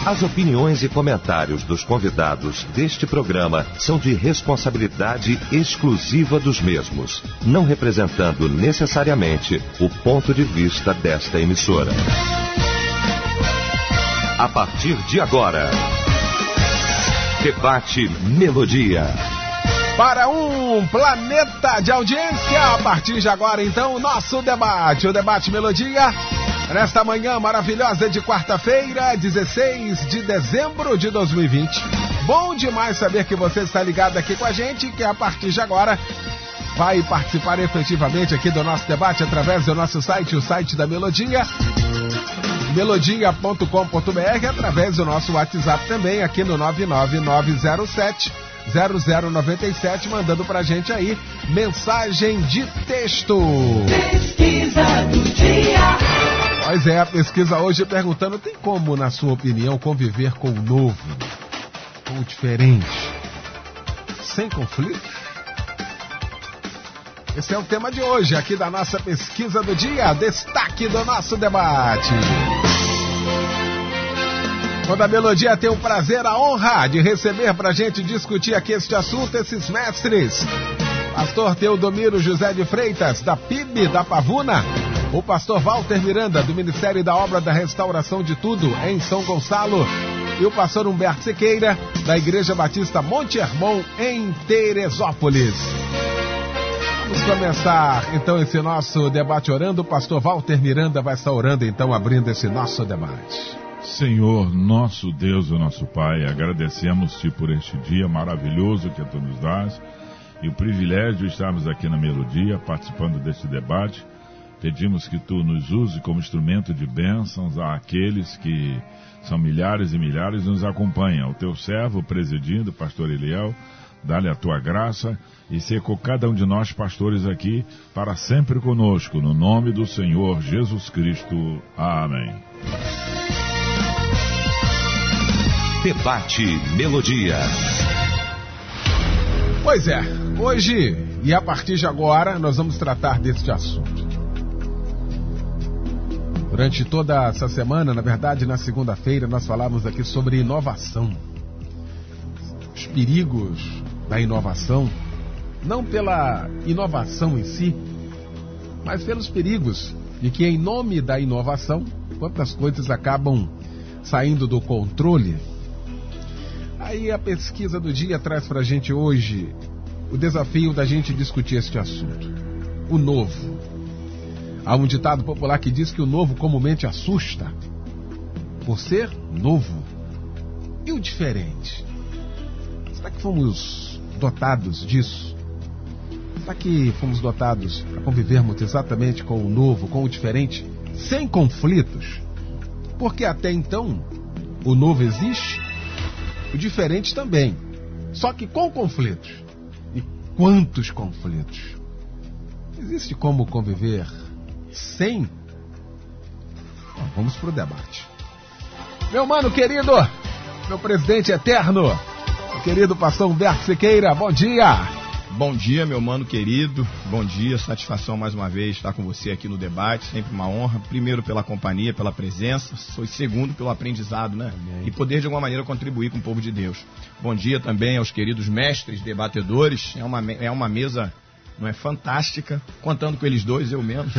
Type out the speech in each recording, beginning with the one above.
As opiniões e comentários dos convidados deste programa são de responsabilidade exclusiva dos mesmos, não representando necessariamente o ponto de vista desta emissora. A partir de agora, Debate Melodia. Para um planeta de audiência, a partir de agora, então, o nosso debate, o Debate Melodia, nesta manhã maravilhosa de quarta-feira, 16 de dezembro de 2020. Bom demais saber que você está ligado aqui com a gente, que a partir de agora vai participar efetivamente aqui do nosso debate através do nosso site, o site da Melodia, melodia.com.br, através do nosso WhatsApp também, aqui no 99907-0097, mandando pra gente aí mensagem de texto. Pesquisa do dia. Pois é, a pesquisa hoje perguntando: tem como, na sua opinião, conviver com o novo, com o diferente, sem conflito? Esse é o tema de hoje, aqui da nossa pesquisa do dia, destaque do nosso debate. Quando a Melodia tem o prazer, a honra de receber pra gente discutir aqui este assunto, esses mestres. Pastor Teodomiro José de Freitas, da PIB da Pavuna. O pastor Walter Miranda, do Ministério da Obra da Restauração de Tudo, em São Gonçalo. E o pastor Humberto Sequeira, da Igreja Batista Monte Hermon, em Teresópolis. Vamos começar, então, esse nosso debate orando. O pastor Walter Miranda vai estar orando, então, abrindo esse nosso debate. Senhor, nosso Deus e nosso Pai, agradecemos-te por este dia maravilhoso que tu nos dás e o privilégio de estarmos aqui na Melodia, participando deste debate. Pedimos que tu nos use como instrumento de bênçãos àqueles que são milhares e milhares e nos acompanham. O teu servo presidindo, pastor Eliel, dá-lhe a tua graça e ser com cada um de nós, pastores, aqui, para sempre conosco, no nome do Senhor Jesus Cristo. Amém. Debate Melodia. Pois é, hoje e a partir de agora nós vamos tratar deste assunto. Durante toda essa semana, na verdade, na segunda-feira, nós falamos aqui sobre inovação. Os perigos da inovação, não pela inovação em si, mas pelos perigos de que, em nome da inovação, quantas coisas acabam saindo do controle. Aí a pesquisa do dia traz pra gente hoje o desafio da gente discutir este assunto. O novo. Há um ditado popular que diz que o novo comumente assusta, por ser novo. E o diferente? Será que fomos dotados disso? Será que fomos dotados para convivermos exatamente com o novo, com o diferente, sem conflitos? Porque até então, o novo existe, o diferente também, só que com conflitos. E quantos conflitos? Existe como conviver sem? Bom, vamos pro debate. Meu mano querido, meu presidente eterno, meu querido pastor Humberto Sequeira, bom dia! Bom dia, meu mano querido, bom dia, satisfação mais uma vez estar com você aqui no debate, sempre uma honra, primeiro pela companhia, pela presença, segundo pelo aprendizado, né? Amém. E poder de alguma maneira contribuir com o povo de Deus. Bom dia também aos queridos mestres debatedores, é uma mesa, não é, fantástica, contando com eles dois, eu menos.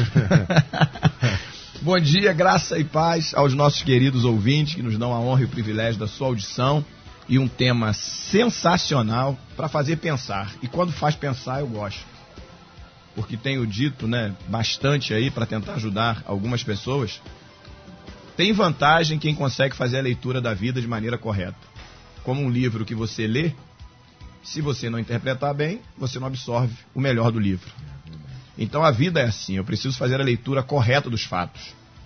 Bom dia, graça e paz aos nossos queridos ouvintes que nos dão a honra e o privilégio da sua audição. E um tema sensacional para fazer pensar. E quando faz pensar, eu gosto. Porque tenho dito, né, bastante aí para tentar ajudar algumas pessoas. Tem vantagem quem consegue fazer a leitura da vida de maneira correta. Como um livro que você lê, se você não interpretar bem, você não absorve o melhor do livro. Então a vida é assim, eu preciso fazer a leitura correta dos fatos.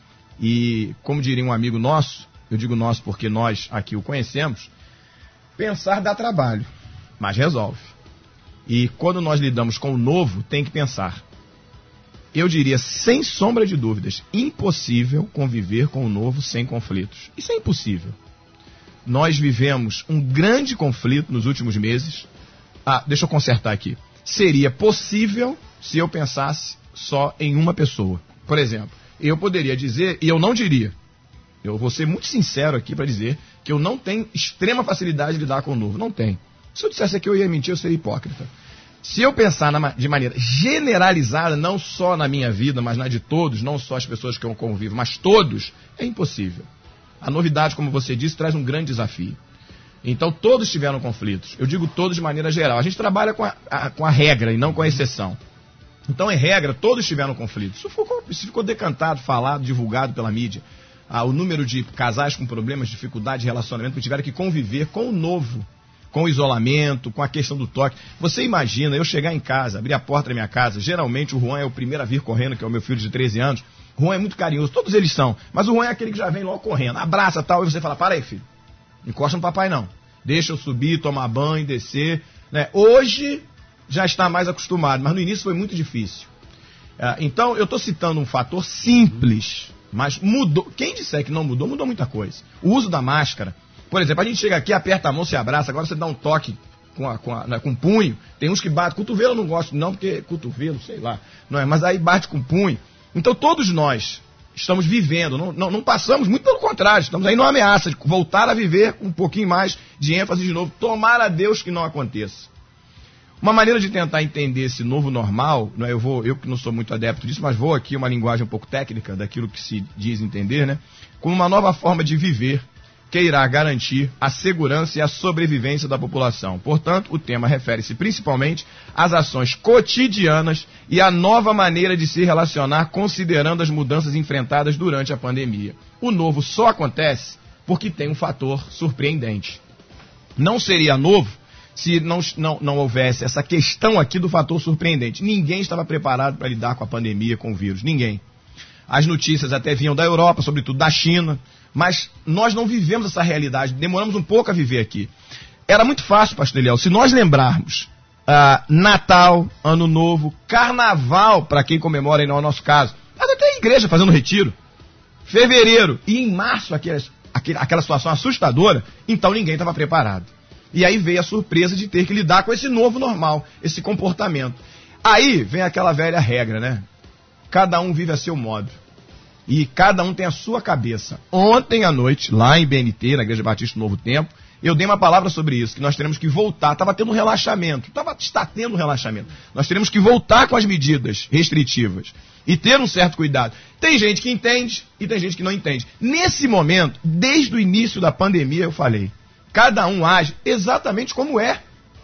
E como diria um amigo nosso, eu digo nosso porque nós aqui o conhecemos, pensar dá trabalho, mas resolve. E quando nós lidamos com o novo, tem que pensar. Eu diria, sem sombra de dúvidas, impossível conviver com o novo sem conflitos. Isso é impossível. Nós vivemos um grande conflito nos últimos meses. Deixa eu consertar aqui. Seria possível se eu pensasse só em uma pessoa. Por exemplo, eu poderia dizer, e eu não diria, Eu vou ser muito sincero aqui para dizer que eu não tenho extrema facilidade de lidar com o novo. Não tenho. Se eu dissesse que eu ia mentir, eu seria hipócrita. Se eu pensar de maneira generalizada, não só na minha vida, mas na de todos, não só as pessoas que eu convivo, mas todos, é impossível. A novidade, como você disse, traz um grande desafio. Então, todos tiveram conflitos. Eu digo todos de maneira geral. A gente trabalha com a regra e não com a exceção. Então, em regra, todos tiveram conflitos. Isso ficou decantado, falado, divulgado pela mídia. O número de casais com problemas, dificuldade de relacionamento, que tiveram que conviver com o novo, com o isolamento, com a questão do toque. Você imagina eu chegar em casa, abrir a porta da minha casa, geralmente o Juan é o primeiro a vir correndo, que é o meu filho de 13 anos. O Juan é muito carinhoso, todos eles são, mas o Juan é aquele que já vem logo correndo, abraça tal, e você fala, para aí filho, não encosta no papai não, deixa eu subir, tomar banho, descer, né? Hoje já está mais acostumado, mas no início foi muito difícil. Então eu estou citando um fator simples, mas mudou. Quem disser que não mudou, mudou muita coisa. O uso da máscara, por exemplo, a gente chega aqui, aperta a mão, se abraça, agora você dá um toque com o punho, tem uns que batem, cotovelo eu não gosto não, porque cotovelo, sei lá, não é, mas aí bate com o punho. Então todos nós estamos vivendo, não passamos, muito pelo contrário, estamos aí numa ameaça de voltar a viver com um pouquinho mais de ênfase de novo, tomara a Deus que não aconteça. Uma maneira de tentar entender esse novo normal, né, eu que não sou muito adepto disso, mas vou aqui uma linguagem um pouco técnica daquilo que se diz entender, né, como uma nova forma de viver que irá garantir a segurança e a sobrevivência da população. Portanto, o tema refere-se principalmente às ações cotidianas e à nova maneira de se relacionar considerando as mudanças enfrentadas durante a pandemia. O novo só acontece porque tem um fator surpreendente. Não seria novo se não houvesse essa questão aqui do fator surpreendente. Ninguém estava preparado para lidar com a pandemia, com o vírus. Ninguém. As notícias até vinham da Europa, sobretudo da China, mas nós não vivemos essa realidade, demoramos um pouco a viver aqui. Era muito fácil, pastor Eliel, se nós lembrarmos Natal, Ano Novo, Carnaval, para quem comemora aí no nosso caso, mas até a igreja fazendo retiro, fevereiro e em março, aquela situação assustadora, então ninguém estava preparado. E aí veio a surpresa de ter que lidar com esse novo normal, esse comportamento. Aí vem aquela velha regra, né? Cada um vive a seu modo. E cada um tem a sua cabeça. Ontem à noite, lá em BNT, na Igreja Batista do Novo Tempo, eu dei uma palavra sobre isso, que nós teremos que voltar. Estava tendo um relaxamento. Está tendo um relaxamento. Nós teremos que voltar com as medidas restritivas. E ter um certo cuidado. Tem gente que entende e tem gente que não entende. Nesse momento, desde o início da pandemia, eu falei, cada um age exatamente como é.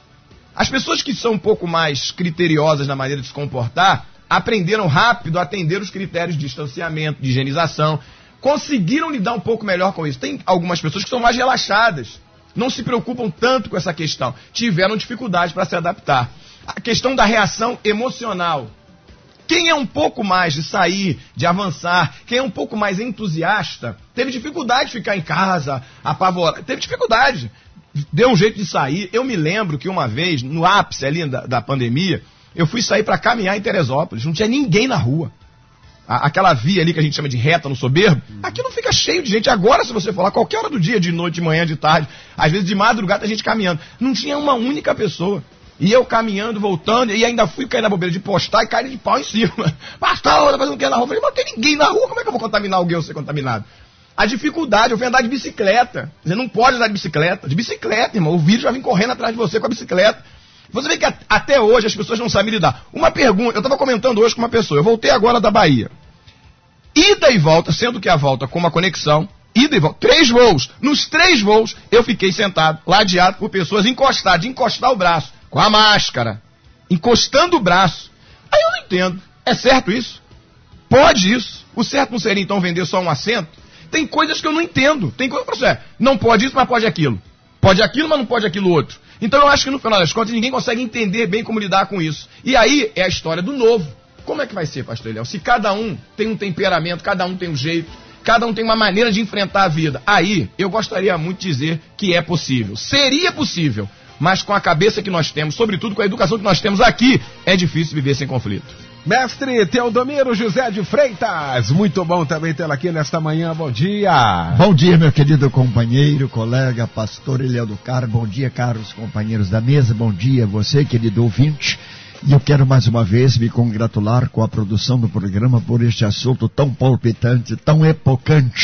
As pessoas que são um pouco mais criteriosas na maneira de se comportar, aprenderam rápido a atender os critérios de distanciamento, de higienização, conseguiram lidar um pouco melhor com isso. Tem algumas pessoas que são mais relaxadas, não se preocupam tanto com essa questão, tiveram dificuldade para se adaptar. A questão da reação emocional. Quem é um pouco mais de sair, de avançar, quem é um pouco mais entusiasta, teve dificuldade de ficar em casa, apavorado, teve dificuldade, deu um jeito de sair. Eu me lembro que uma vez, no ápice ali da pandemia, eu fui sair para caminhar em Teresópolis, não tinha ninguém na rua. Aquela via ali que a gente chama de reta no Soberbo, aqui não fica cheio de gente. Agora, se você falar, qualquer hora do dia, de noite, de manhã, de tarde, às vezes de madrugada, a gente caminhando. Não tinha uma única pessoa. E eu caminhando, voltando, e ainda fui cair na bobeira de postar e cair de pau em cima. Pastor, tá fazendo o que na rua? Eu falei, mas não tem ninguém na rua, como é que eu vou contaminar alguém ou ser contaminado? A dificuldade, eu fui andar de bicicleta. Você não pode andar de bicicleta. De bicicleta, irmão, o vírus vai vir correndo atrás de você com a bicicleta. Você vê que até hoje as pessoas não sabem lidar. Uma pergunta, eu estava comentando hoje com uma pessoa, eu voltei agora da Bahia. Ida e volta, sendo que a volta com uma conexão, ida e volta, 3 voos. Nos 3 voos, eu fiquei sentado, ladeado por pessoas encostadas, de encostar o braço, com a máscara, encostando o braço. Aí eu não entendo, é certo isso? Pode isso? O certo não seria então vender só um assento? Tem coisas que eu não entendo. Tem coisa que não pode isso, mas pode aquilo. Pode aquilo, mas não pode aquilo outro. Então eu acho que no final das contas ninguém consegue entender bem como lidar com isso. E aí é a história do novo. Como é que vai ser, pastor Eliel? Se cada um tem um temperamento, cada um tem um jeito, cada um tem uma maneira de enfrentar a vida. Aí eu gostaria muito de dizer que é possível. Seria possível, mas com a cabeça que nós temos, sobretudo com a educação que nós temos aqui, é difícil viver sem conflito. Mestre Teodomiro José de Freitas, muito bom também tê-lo aqui nesta manhã, bom dia. Bom dia, meu querido companheiro, colega, pastor Eliel do Carmo, bom dia, caros companheiros da mesa, bom dia você, querido ouvinte, e eu quero mais uma vez me congratular com a produção do programa por este assunto tão palpitante, tão epocante,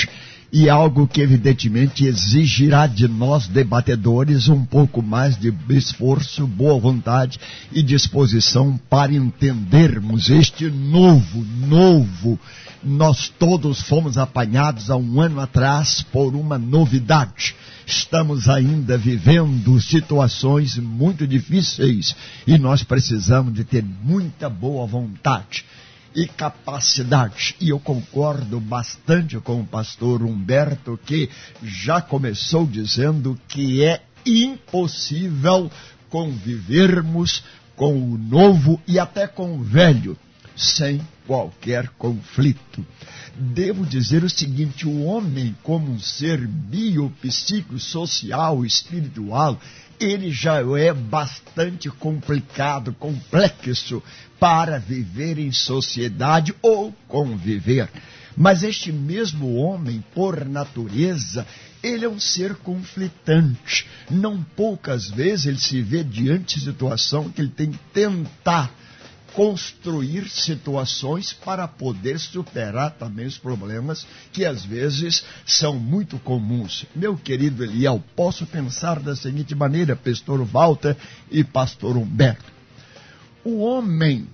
e algo que evidentemente exigirá de nós debatedores um pouco mais de esforço, boa vontade e disposição para entendermos este novo. Nós todos fomos apanhados há um ano atrás por uma novidade. Estamos ainda vivendo situações muito difíceis e nós precisamos de ter muita boa vontade e capacidade. E eu concordo bastante com o pastor Humberto, que já começou dizendo que é impossível convivermos com o novo e até com o velho sem qualquer conflito. Devo dizer o seguinte: o homem, como um ser biopsicossocial, espiritual, ele já é bastante complicado, complexo para viver em sociedade ou conviver. Mas este mesmo homem, por natureza, ele é um ser conflitante. Não poucas vezes ele se vê diante de situação que ele tem que tentar construir situações para poder superar também os problemas que às vezes são muito comuns. Meu querido Eliel, posso pensar da seguinte maneira, pastor Walter e pastor Humberto. O homem,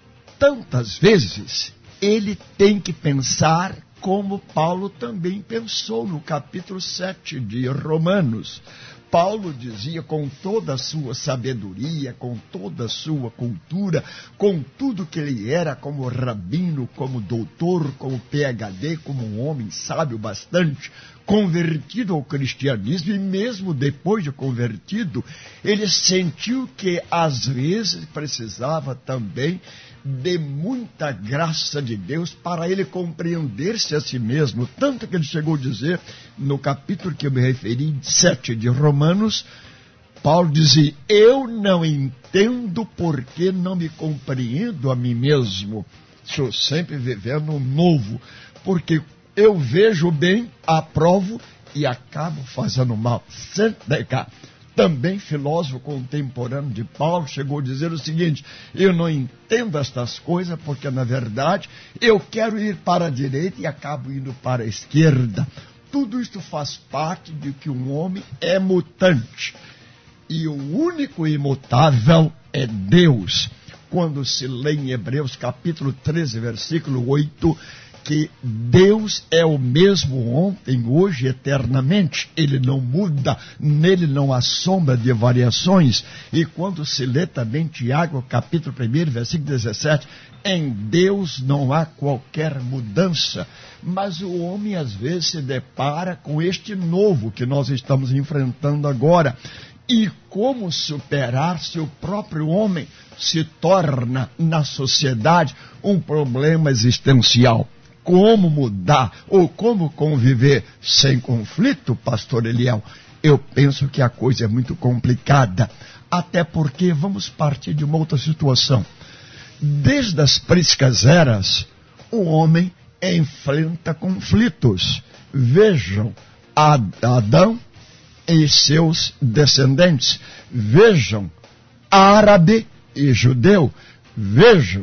tantas vezes, ele tem que pensar como Paulo também pensou no capítulo 7 de Romanos. Paulo dizia, com toda a sua sabedoria, com toda a sua cultura, com tudo que ele era como rabino, como doutor, como PhD, como um homem sábio bastante, convertido ao cristianismo, e mesmo depois de convertido, ele sentiu que às vezes precisava também de muita graça de Deus para ele compreender-se a si mesmo, tanto que ele chegou a dizer, no capítulo que eu me referi, 7 de Romanos, Paulo dizia, eu não entendo porque não me compreendo a mim mesmo. Estou sempre vivendo um novo, porque eu vejo o bem, aprovo e acabo fazendo mal, sem negar. Também filósofo contemporâneo de Paulo chegou a dizer o seguinte, eu não entendo estas coisas porque na verdade eu quero ir para a direita e acabo indo para a esquerda. Tudo isto faz parte de que um homem é mutante e o único imutável é Deus. Quando se lê em Hebreus capítulo 13, versículo 8, que Deus é o mesmo ontem, hoje, eternamente. Ele não muda, nele não há sombra de variações. E quando se lê também Tiago, capítulo 1, versículo 17, em Deus não há qualquer mudança. Mas o homem às vezes se depara com este novo que nós estamos enfrentando agora. E como superar se o próprio homem se torna na sociedade um problema existencial? Como mudar ou como conviver sem conflito, pastor Eliel? Eu penso que a coisa é muito complicada, até porque vamos partir de uma outra situação. Desde as priscas eras, o homem enfrenta conflitos. Vejam Adão e seus descendentes. Vejam árabe e judeu. Vejam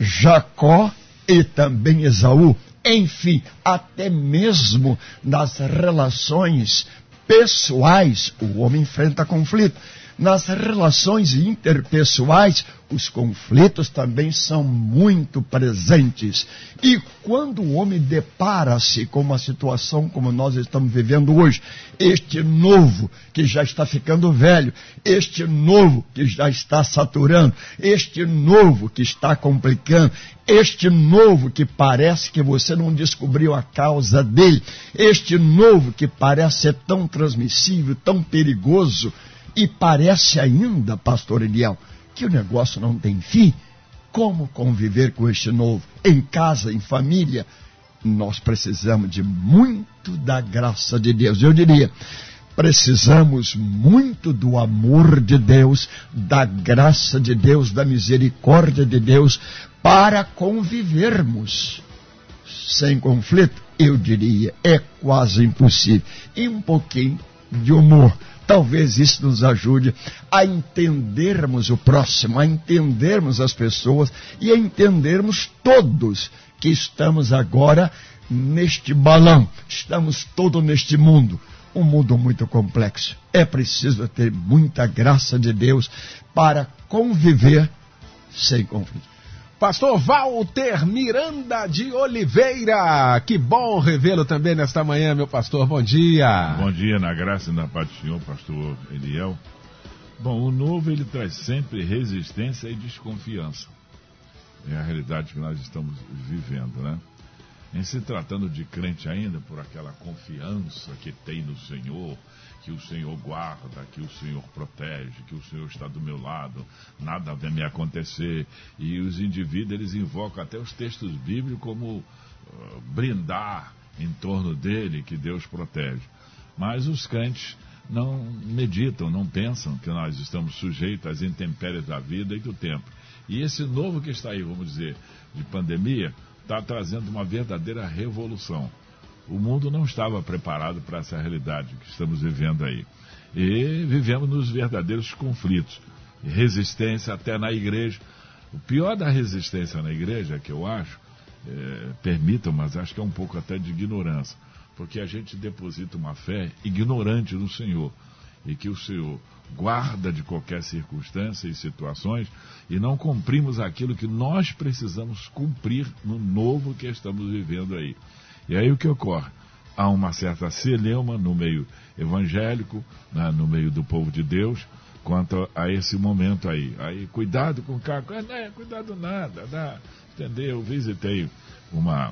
Jacó e também Esaú. Enfim, até mesmo nas relações pessoais, o homem enfrenta conflito. Nas relações interpessoais, os conflitos também são muito presentes. E quando o homem depara-se com uma situação como nós estamos vivendo hoje, este novo que já está ficando velho, este novo que já está saturando, este novo que está complicando, este novo que parece que você não descobriu a causa dele, este novo que parece ser tão transmissível, tão perigoso, e parece ainda, pastor Eliel, que o negócio não tem fim. Como conviver com este novo? Em casa, em família, nós precisamos de muito da graça de Deus. Eu diria, precisamos muito do amor de Deus, da graça de Deus, da misericórdia de Deus, para convivermos sem conflito. Eu diria, é quase impossível. E um pouquinho de humor. Talvez isso nos ajude a entendermos o próximo, a entendermos as pessoas e a entendermos todos que estamos agora neste balão, estamos todos neste mundo, um mundo muito complexo. É preciso ter muita graça de Deus para conviver sem conflito. Pastor Walter Miranda de Oliveira, que bom revê-lo também nesta manhã, meu pastor, bom dia. Bom dia, na graça e na paz do Senhor, pastor Eliel. Bom, o novo ele traz sempre resistência e desconfiança. É a realidade que nós estamos vivendo, né? Em se tratando de crente ainda, por aquela confiança que tem no Senhor, que o Senhor guarda, que o Senhor protege, que o Senhor está do meu lado, nada vai me acontecer. E os indivíduos, eles invocam até os textos bíblicos como brindar em torno dele, que Deus protege. Mas os crentes não meditam, não pensam que nós estamos sujeitos às intempéries da vida e do tempo. E esse novo que está aí, vamos dizer, de pandemia, está trazendo uma verdadeira revolução. O mundo não estava preparado para essa realidade que estamos vivendo aí. E vivemos nos verdadeiros conflitos. Resistência até na igreja. O pior da resistência na igreja, que eu acho, permitam, mas acho que é um pouco até de ignorância. Porque a gente deposita uma fé ignorante no Senhor. E que o Senhor guarda de qualquer circunstância e situações, e não cumprimos aquilo que nós precisamos cumprir no novo que estamos vivendo aí. E aí o que ocorre? Há uma certa celeuma no meio evangélico, né, no meio do povo de Deus, quanto a esse momento aí. Aí, cuidado com o carro. Cuidado nada, entendeu? Eu visitei uma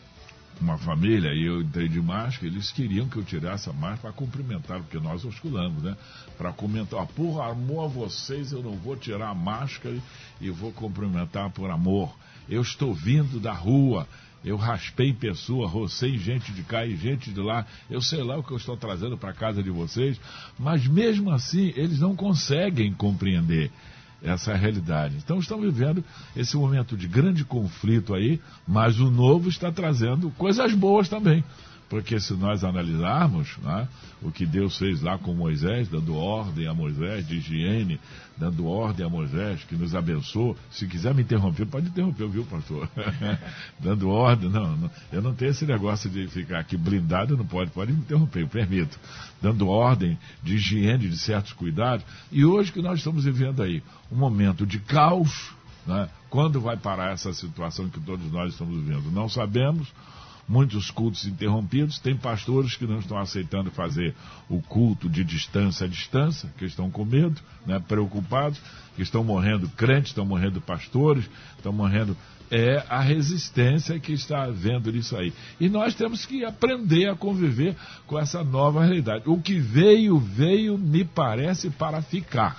família e eu entrei de máscara, eles queriam que eu tirasse a máscara para cumprimentar, porque nós osculamos, né? Para comentar, por amor a vocês eu não vou tirar a máscara e vou cumprimentar por amor. Eu estou vindo da rua, eu raspei em pessoa, rocei gente de cá e gente de lá, eu sei lá o que eu estou trazendo para a casa de vocês, mas mesmo assim eles não conseguem compreender essa realidade. Então estamos vivendo esse momento de grande conflito aí, mas o novo está trazendo coisas boas também. Porque se nós analisarmos, né, o que Deus fez lá com Moisés, dando ordem a Moisés de higiene, dando ordem a Moisés, que nos abençoou. Se quiser me interromper, pode interromper, viu, pastor? Dando ordem, não, eu não tenho esse negócio de ficar aqui blindado, não pode me interromper, eu permito. Dando ordem de higiene, de certos cuidados. E hoje que nós estamos vivendo aí, um momento de caos, né? Quando vai parar essa situação que todos nós estamos vivendo? Não sabemos. Muitos cultos interrompidos, tem pastores que não estão aceitando fazer o culto de distância a distância, que estão com medo, né, preocupados, que estão morrendo crentes, estão morrendo pastores, estão morrendo... É a resistência que está havendo nisso aí. E nós temos que aprender a conviver com essa nova realidade. O que veio, me parece, para ficar.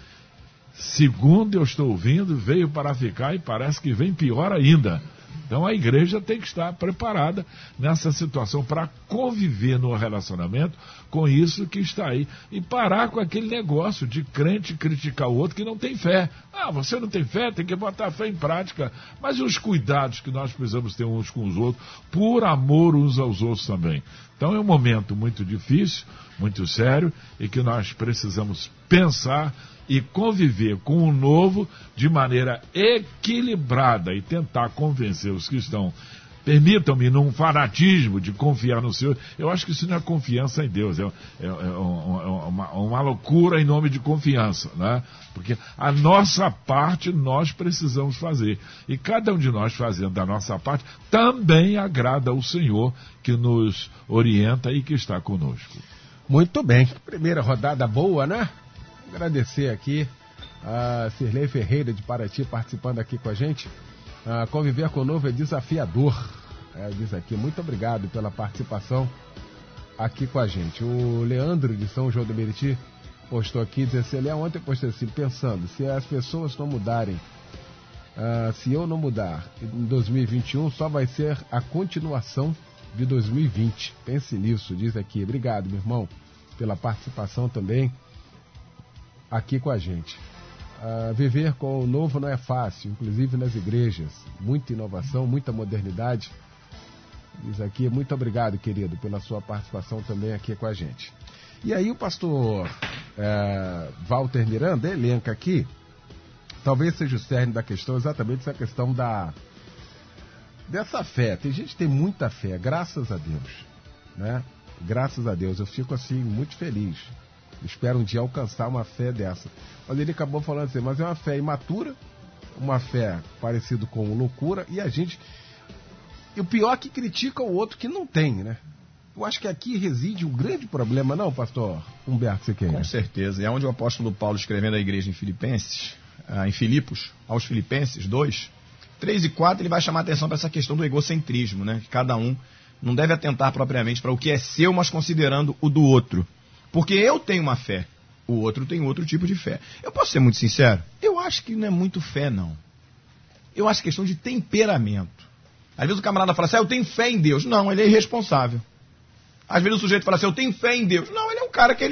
Segundo eu estou ouvindo, veio para ficar e parece que vem pior ainda. Então a igreja tem que estar preparada nessa situação para conviver no relacionamento com isso que está aí. E parar com aquele negócio de crente criticar o outro que não tem fé. Ah, você não tem fé, tem que botar a fé em prática. Mas e os cuidados que nós precisamos ter uns com os outros, por amor uns aos outros também. Então é um momento muito difícil, muito sério, e que nós precisamos pensar e conviver com o novo de maneira equilibrada e tentar convencer os que estão, permitam-me, num fanatismo de confiar no Senhor. Eu acho que isso não é confiança em Deus, é uma loucura em nome de confiança, né? Porque a nossa parte nós precisamos fazer. E cada um de nós fazendo a nossa parte também agrada ao Senhor que nos orienta e que está conosco. Muito bem, primeira rodada boa, né? Agradecer aqui a Cirlei Ferreira de Paraty participando aqui com a gente. Conviver com o novo é desafiador. Diz aqui, muito obrigado pela participação aqui com a gente. O Leandro de São João do Meriti postou aqui, dizendo assim, ele ontem postou assim, pensando, se as pessoas não mudarem, se eu não mudar em 2021, só vai ser a continuação de 2020. Pense nisso, diz aqui. Obrigado, meu irmão, pela participação também aqui com a gente. Viver com o novo não é fácil, inclusive nas igrejas. Muita inovação, muita modernidade. Diz aqui, muito obrigado, querido, pela sua participação também aqui com a gente. E aí o pastor Walter Miranda elenca aqui, talvez seja o cerne da questão, exatamente essa questão dessa fé. Tem gente que tem muita fé, graças a Deus, né? Graças a Deus, eu fico assim muito feliz. Espero um dia alcançar uma fé dessa. Mas ele acabou falando assim, mas é uma fé imatura, uma fé parecida com loucura, e a gente... E o pior é que critica o outro que não tem, né? Eu acho que aqui reside um grande problema, não, pastor Humberto Sequeira? Com certeza. E é onde o apóstolo Paulo, escrevendo à igreja em Filipenses, em Filipos, aos Filipenses 2, 3 e 4, ele vai chamar a atenção para essa questão do egocentrismo, né? Que cada um não deve atentar propriamente para o que é seu, mas considerando o do outro. Porque eu tenho uma fé, o outro tem outro tipo de fé. Eu posso ser muito sincero? Eu acho que não é muito fé, não. Eu acho questão de temperamento. Às vezes o camarada fala assim, eu tenho fé em Deus. Não, ele é irresponsável. Às vezes o sujeito fala assim, eu tenho fé em Deus. Não, ele é um cara que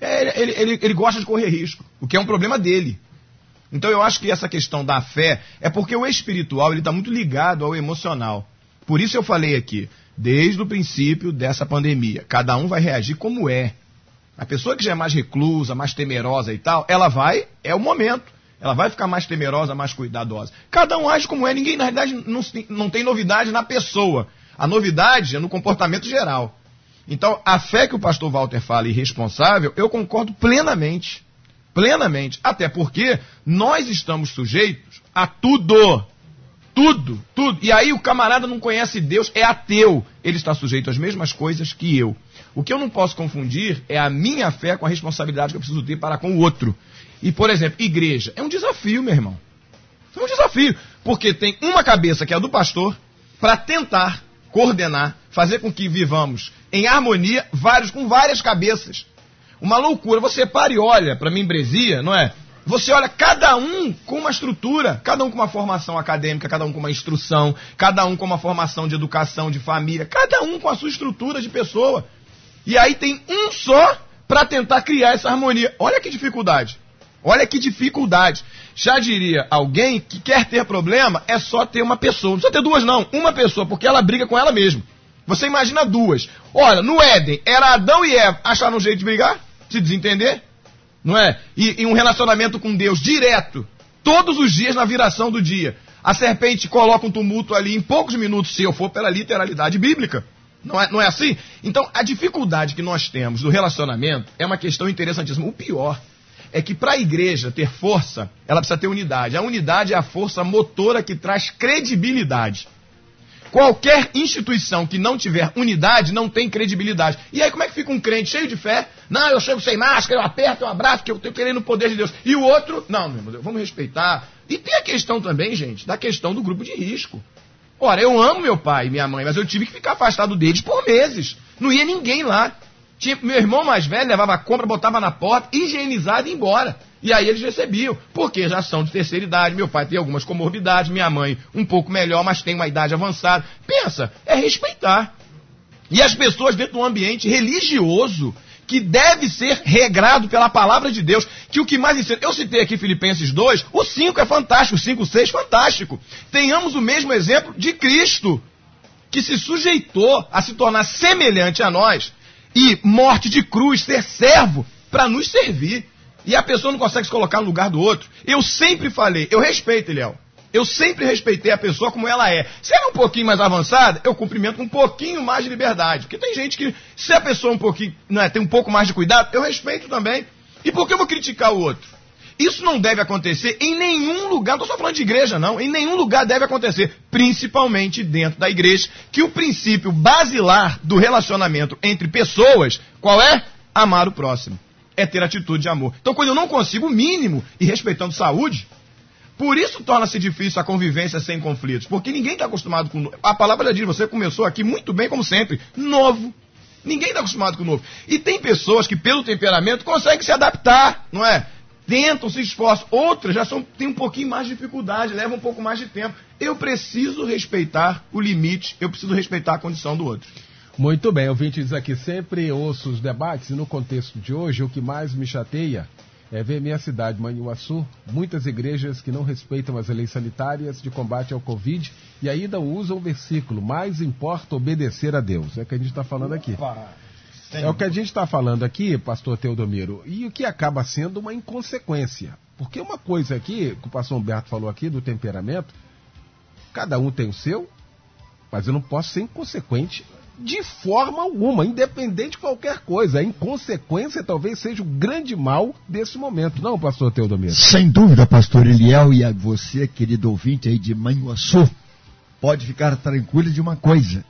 ele gosta de correr risco, o que é um problema dele. Então eu acho que essa questão da fé é porque o espiritual está muito ligado ao emocional. Por isso eu falei aqui, desde o princípio dessa pandemia, cada um vai reagir como é. A pessoa que já é mais reclusa, mais temerosa e tal, é o momento. Ela vai ficar mais temerosa, mais cuidadosa. Cada um age como é. Ninguém, na realidade, não tem novidade na pessoa. A novidade é no comportamento geral. Então, a fé que o pastor Walter fala irresponsável, eu concordo plenamente. Plenamente. Até porque nós estamos sujeitos a tudo. Tudo. E aí o camarada não conhece Deus, é ateu. Ele está sujeito às mesmas coisas que eu. O que eu não posso confundir é a minha fé com a responsabilidade que eu preciso ter para com o outro. E, por exemplo, igreja. É um desafio, meu irmão. É um desafio. Porque tem uma cabeça, que é a do pastor, para tentar coordenar, fazer com que vivamos em harmonia, com várias cabeças. Uma loucura. Você para e olha para a membresia, não é? Você olha cada um com uma estrutura, cada um com uma formação acadêmica, cada um com uma instrução, cada um com uma formação de educação, de família, cada um com a sua estrutura de pessoa. E aí tem um só para tentar criar essa harmonia. Olha que dificuldade. Olha que dificuldade. Já diria alguém que quer ter problema é só ter uma pessoa. Não precisa ter duas, não. Uma pessoa, porque ela briga com ela mesma. Você imagina duas. Olha, no Éden, era Adão e Eva. Acharam um jeito de brigar? Se desentender? Não é? E um relacionamento com Deus direto. Todos os dias na viração do dia. A serpente coloca um tumulto ali em poucos minutos, se eu for pela literalidade bíblica. Não é assim? Então, a dificuldade que nós temos no relacionamento é uma questão interessantíssima. O pior é que para a igreja ter força, ela precisa ter unidade. A unidade é a força motora que traz credibilidade. Qualquer instituição que não tiver unidade não tem credibilidade. E aí como é que fica um crente cheio de fé? Não, eu chego sem máscara, eu aperto, eu abraço, porque eu tenho querendo o poder de Deus. E o outro, não, meu irmão, vamos respeitar. E tem a questão também, gente, da questão do grupo de risco. Ora, eu amo meu pai e minha mãe, mas eu tive que ficar afastado deles por meses. Não ia ninguém lá. Meu irmão mais velho levava a compra, botava na porta, higienizado e ia embora. E aí eles recebiam, porque já são de terceira idade, meu pai tem algumas comorbidades, minha mãe um pouco melhor, mas tem uma idade avançada. Pensa, é respeitar. E as pessoas dentro de um ambiente religioso, que deve ser regrado pela palavra de Deus, que o que mais ensina... Eu citei aqui Filipenses 2, o 5 é fantástico, o 5, 6, fantástico. Tenhamos o mesmo exemplo de Cristo, que se sujeitou a se tornar semelhante a nós, e morte de cruz, ser servo, para nos servir. E a pessoa não consegue se colocar no lugar do outro. Eu sempre falei, eu respeito, Eliel. Eu sempre respeitei a pessoa como ela é. Se ela é um pouquinho mais avançada, eu cumprimento com um pouquinho mais de liberdade. Porque tem gente que, se a pessoa tem um pouco mais de cuidado, eu respeito também. E por que eu vou criticar o outro? Isso não deve acontecer em nenhum lugar, não estou só falando de igreja não, em nenhum lugar deve acontecer, principalmente dentro da igreja, que o princípio basilar do relacionamento entre pessoas, qual é? Amar o próximo. É ter atitude de amor. Então quando eu não consigo o mínimo, e respeitando saúde, por isso torna-se difícil a convivência sem conflitos, porque ninguém está acostumado com... A palavra diz, você começou aqui muito bem, como sempre, novo. Ninguém está acostumado com o novo. E tem pessoas que, pelo temperamento, conseguem se adaptar, não é? Tentam, se esforçam. Outras já têm um pouquinho mais de dificuldade, levam um pouco mais de tempo. Eu preciso respeitar o limite, eu preciso respeitar a condição do outro. Muito bem, ouvintes aqui, sempre ouço os debates e no contexto de hoje o que mais me chateia é ver minha cidade, Manhuaçu, muitas igrejas que não respeitam as leis sanitárias de combate ao Covid e ainda usam o versículo, mais importa obedecer a Deus. É o que a gente está falando aqui. É o que a gente está falando aqui, pastor Teodomiro, e o que acaba sendo uma inconsequência. Porque uma coisa aqui, que o pastor Humberto falou aqui, do temperamento, cada um tem o seu, Mas eu não posso ser inconsequente de forma alguma, independente de qualquer coisa. A inconsequência talvez seja o grande mal desse momento. Não, pastor Teodomiro? Sem dúvida, pastor Eliel, e a você, querido ouvinte aí de Manhuaçu, pode ficar tranquilo de uma coisa.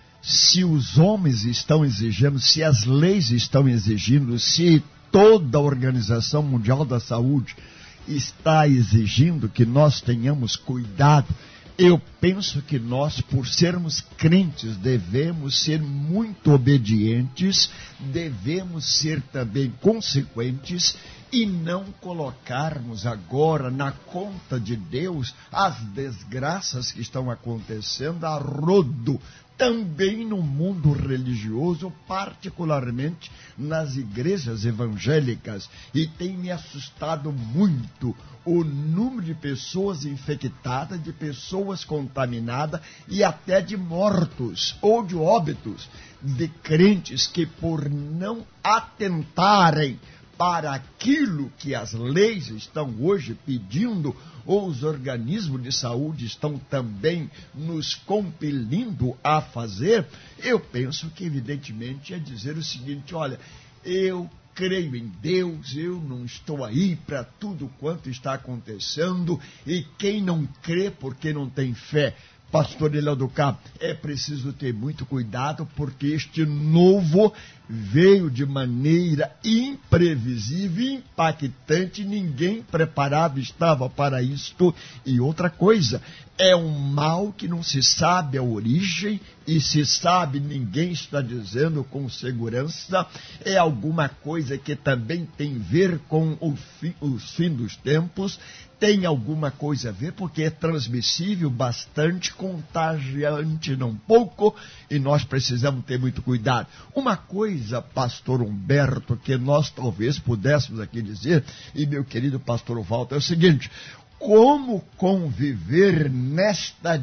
Se os homens estão exigindo, se as leis estão exigindo, se toda a Organização Mundial da Saúde está exigindo que nós tenhamos cuidado, eu penso que nós, por sermos crentes, devemos ser muito obedientes, devemos ser também consequentes e não colocarmos agora na conta de Deus as desgraças que estão acontecendo a rodo, também no mundo religioso, particularmente nas igrejas evangélicas. E tem me assustado muito o número de pessoas infectadas, de pessoas contaminadas e até de mortos ou de óbitos, de crentes que por não atentarem para aquilo que as leis estão hoje pedindo, ou os organismos de saúde estão também nos compelindo a fazer, eu penso que evidentemente é dizer o seguinte: olha, eu creio em Deus, eu não estou aí para tudo quanto está acontecendo, e quem não crê porque não tem fé, pastor Eliel do Cabo, é preciso ter muito cuidado, porque este novo veio de maneira imprevisível, impactante, ninguém preparado estava para isto. E outra coisa, é um mal que não se sabe a origem, e se sabe, ninguém está dizendo com segurança, é alguma coisa que também tem a ver com os fim dos tempos, tem alguma coisa a ver, porque é transmissível, bastante contagiante, não pouco, e nós precisamos ter muito cuidado. Uma coisa, pastor Humberto, que nós talvez pudéssemos aqui dizer, e meu querido pastor Walter, é o seguinte: como conviver nesta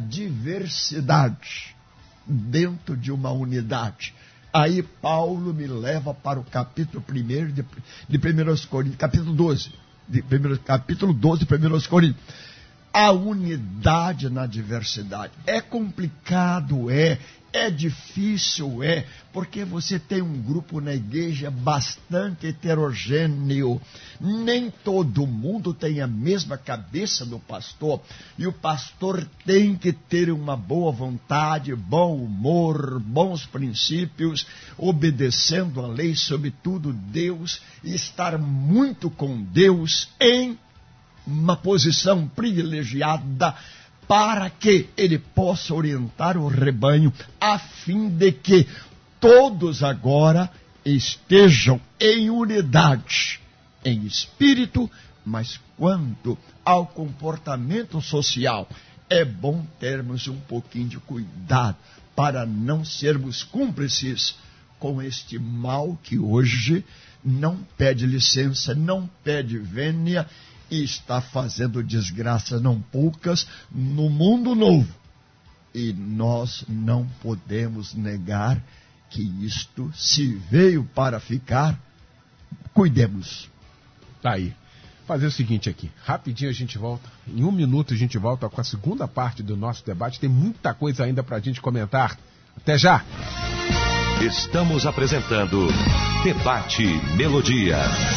diversidade dentro de uma unidade? Aí Paulo me leva para o capítulo 1 de 1 Coríntios, capítulo 12, capítulo 12 de 1 Coríntios. A unidade na diversidade. É complicado, é difícil, porque você tem um grupo na igreja bastante heterogêneo. Nem todo mundo tem a mesma cabeça do pastor, e o pastor tem que ter uma boa vontade, bom humor, bons princípios, obedecendo a lei, sobretudo Deus, e estar muito com Deus em uma posição privilegiada, para que ele possa orientar o rebanho, a fim de que todos agora estejam em unidade, em espírito, mas quanto ao comportamento social, é bom termos um pouquinho de cuidado para não sermos cúmplices com este mal que hoje não pede licença, não pede vênia, e está fazendo desgraças não poucas no mundo novo. E nós não podemos negar que isto, se veio para ficar, cuidemos. Tá aí. Fazer o seguinte aqui, rapidinho a gente volta, em 1 minuto a gente volta com a segunda parte do nosso debate, tem muita coisa ainda para a gente comentar. Até já! Estamos apresentando Debate Melodia.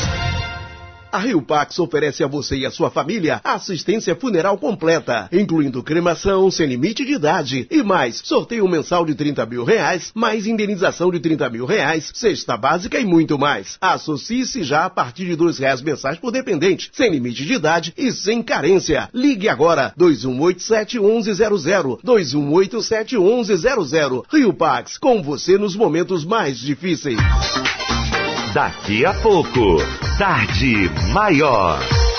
A Rio Pax oferece a você e a sua família assistência funeral completa, incluindo cremação, sem limite de idade e mais. Sorteio mensal de R$30 mil, mais indenização de R$30 mil, cesta básica e muito mais. Associe-se já a partir de R$2 mensais por dependente, sem limite de idade e sem carência. Ligue agora, 2187-1100, 2187-1100. Rio Pax, com você nos momentos mais difíceis. Daqui a pouco, Tarde Maior.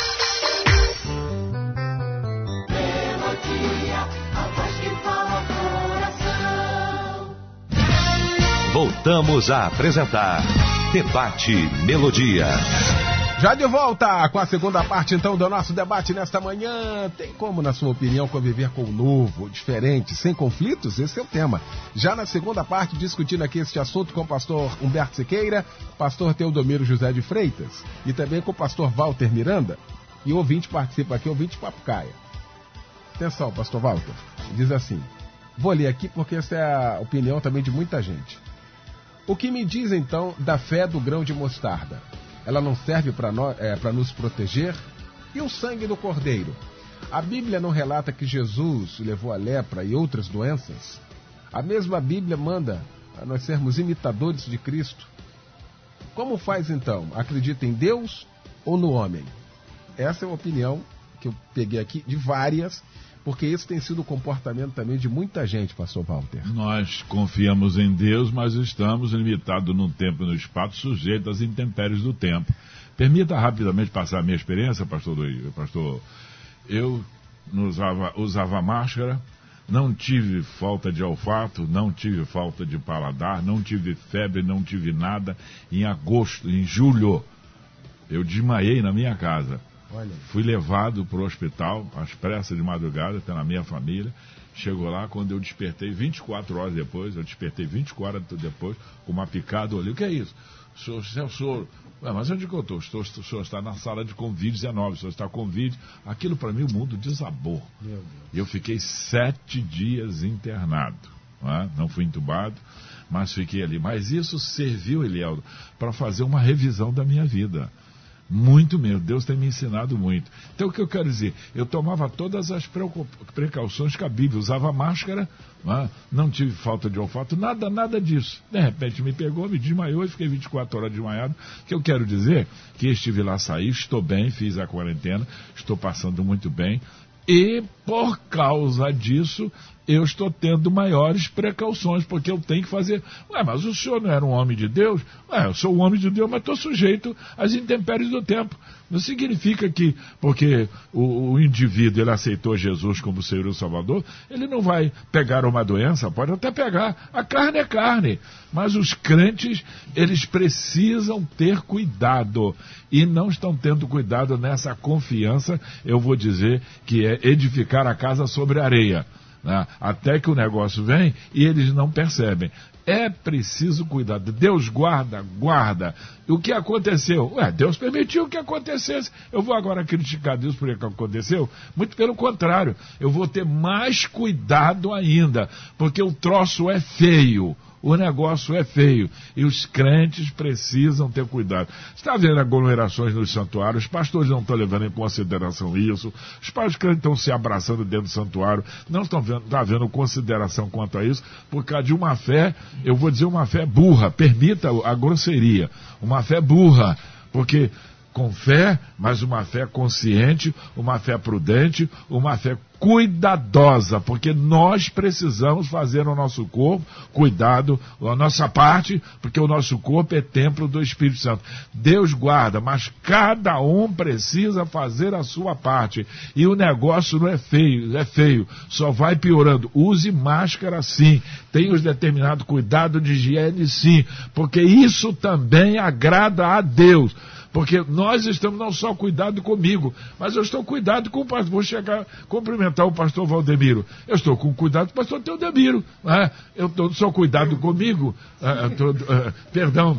Melodia, a voz que fala coração. Voltamos a apresentar Debate Melodia. Já de volta com a segunda parte, então, do nosso debate nesta manhã. Tem como, na sua opinião, conviver com o novo, diferente, sem conflitos? Esse é o tema. Já na segunda parte, discutindo aqui este assunto com o pastor Humberto Siqueira, pastor Teodomiro José de Freitas e também com o pastor Walter Miranda. E o ouvinte participa aqui, ouvinte Papucaia. Atenção, pastor Walter. Diz assim: Vou ler aqui porque essa é a opinião também de muita gente. O que me diz então da fé do grão de mostarda? Ela não serve para nos proteger? E o sangue do cordeiro? A Bíblia não relata que Jesus levou a lepra e outras doenças? A mesma Bíblia manda a nós sermos imitadores de Cristo. Como faz então? Acredita em Deus ou no homem? Essa é uma opinião que eu peguei aqui de várias, porque esse tem sido o comportamento também de muita gente, pastor Walter. Nós confiamos em Deus, mas estamos limitados num tempo e no espaço, sujeitos às intempéries do tempo. Permita rapidamente passar a minha experiência, pastor. Eu usava máscara, não tive falta de olfato, não tive falta de paladar, não tive febre, não tive nada. Em julho, eu desmaiei na minha casa. Olha. Fui levado para o hospital, às pressas de madrugada, até na minha família. Chegou lá, quando eu despertei, 24 horas depois, com uma picada, olhei, o que é isso? Senhor, mas onde que eu estou? O senhor está na sala de Covid-19, o senhor está com Covid. Aquilo para mim, o mundo desabou. Meu Deus. Eu fiquei 7 dias internado. Não fui entubado, mas fiquei ali. Mas isso serviu, Elieldo, para fazer uma revisão da minha vida. Muito mesmo, Deus tem me ensinado muito. Então o que eu quero dizer? Eu tomava todas as precauções cabíveis, usava máscara, não tive falta de olfato, nada disso. De repente me pegou, me desmaiou e fiquei 24 horas desmaiado. O que eu quero dizer? Que estive lá, saí, estou bem, fiz a quarentena, estou passando muito bem. E por causa disso, eu estou tendo maiores precauções, porque eu tenho que fazer. Mas o senhor não era um homem de Deus? Eu sou um homem de Deus, mas estou sujeito às intempéries do tempo. Não significa que, porque o indivíduo ele aceitou Jesus como Senhor e Salvador, ele não vai pegar uma doença, pode até pegar. A carne é carne, mas os crentes, eles precisam ter cuidado, e não estão tendo cuidado nessa confiança, eu vou dizer, que é edificar a casa sobre areia. Até que o negócio vem e eles não percebem. É preciso cuidar. Deus guarda. E o que aconteceu? Deus permitiu que acontecesse. Eu vou agora criticar Deus por que aconteceu? Muito pelo contrário. Eu vou ter mais cuidado ainda, porque o troço é feio. O negócio é feio e os crentes precisam ter cuidado. Está vendo aglomerações nos santuários, os pastores não estão levando em consideração isso, os crentes estão se abraçando dentro do santuário, não estão havendo consideração quanto a isso, por causa de uma fé, eu vou dizer uma fé burra, permita a grosseria, uma fé burra, porque com fé, mas uma fé consciente, uma fé prudente, uma fé cuidadosa, porque nós precisamos fazer o nosso corpo, cuidado, a nossa parte, porque o nosso corpo é templo do Espírito Santo. Deus guarda, mas cada um precisa fazer a sua parte. E o negócio não é feio, só vai piorando. Use máscara sim, tenha os determinados cuidados de higiene sim, porque isso também agrada a Deus. Porque nós estamos não só cuidado comigo, mas eu estou cuidado com o pastor. Vou chegar cumprimentar o pastor Valdemiro. Eu estou com cuidado com o pastor Teodemiro. Eu estou só cuidado comigo. Perdão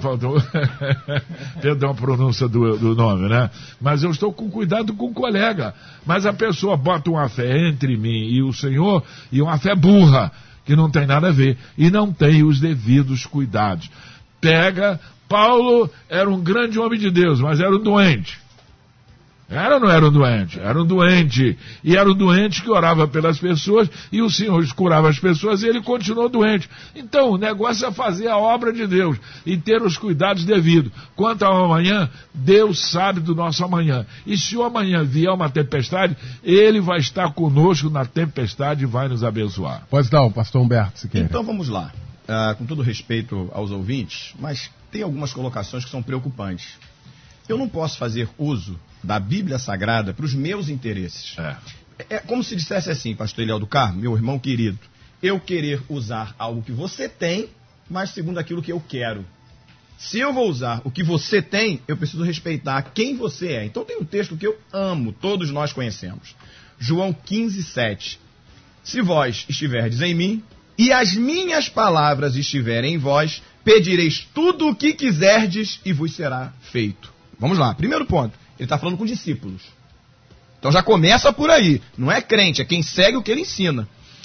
a pronúncia do nome, né? Mas eu estou com cuidado com o colega. Mas a pessoa bota uma fé entre mim e o Senhor, e uma fé burra, que não tem nada a ver, e não tem os devidos cuidados. Paulo era um grande homem de Deus, mas era um doente. Era ou não era um doente? Era um doente. E era um doente que orava pelas pessoas, e o Senhor curava as pessoas, e ele continuou doente. Então, o negócio é fazer a obra de Deus, e ter os cuidados devidos. Quanto ao amanhã, Deus sabe do nosso amanhã. E se o amanhã vier uma tempestade, Ele vai estar conosco na tempestade e vai nos abençoar. Pode dar, o pastor Humberto, se quer. Então vamos lá. Com todo respeito aos ouvintes, mas tem algumas colocações que são preocupantes. Eu não posso fazer uso da Bíblia Sagrada para os meus interesses. É como se dissesse assim, pastor Eliel do Carmo, meu irmão querido, eu querer usar algo que você tem, mas segundo aquilo que eu quero. Se eu vou usar o que você tem, eu preciso respeitar quem você é. Então tem um texto que eu amo, todos nós conhecemos. João 15:7. Se vós estiverdes em mim, e as minhas palavras estiverem em vós, pedireis tudo o que quiserdes e vos será feito. Vamos lá, primeiro ponto, ele está falando com discípulos. Então já começa por aí, não é crente, é quem segue o que ele ensina.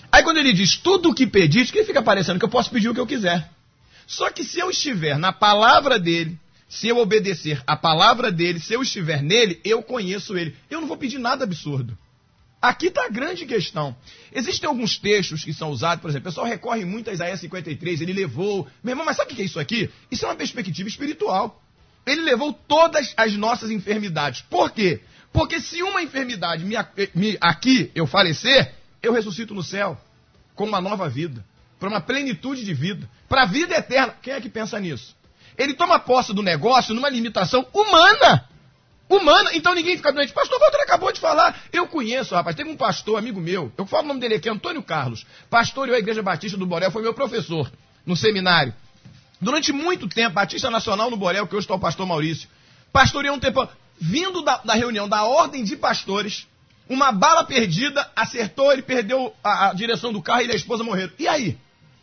Aí quando ele diz tudo o que pedis, que fica parecendo que eu posso pedir o que eu quiser. Só que se eu estiver na palavra dele, se eu obedecer a palavra dele, se eu estiver nele, eu conheço ele. Eu não vou pedir nada absurdo. Aqui está a grande questão. Existem alguns textos que são usados, por exemplo, o pessoal recorre muito a Isaías 53, ele levou... Meu irmão, mas sabe o que é isso aqui? Isso é uma perspectiva espiritual. Ele levou todas as nossas enfermidades. Por quê? Porque se uma enfermidade aqui eu falecer, eu ressuscito no céu com uma nova vida, para uma plenitude de vida, para a vida eterna. Quem é que pensa nisso? Ele toma posse do negócio numa limitação humana. Então ninguém fica doente. Pastor Walter acabou de falar. Eu conheço, rapaz, teve um pastor, amigo meu, eu falo o nome dele aqui, Antônio Carlos, pastoreou a Igreja Batista do Borel, foi meu professor no seminário. Durante muito tempo, Batista Nacional no Borel, que hoje está o pastor Maurício, pastoreou um tempo, vindo da reunião da ordem de pastores, uma bala perdida, acertou, ele perdeu a direção do carro e ele e a esposa morreram. E aí?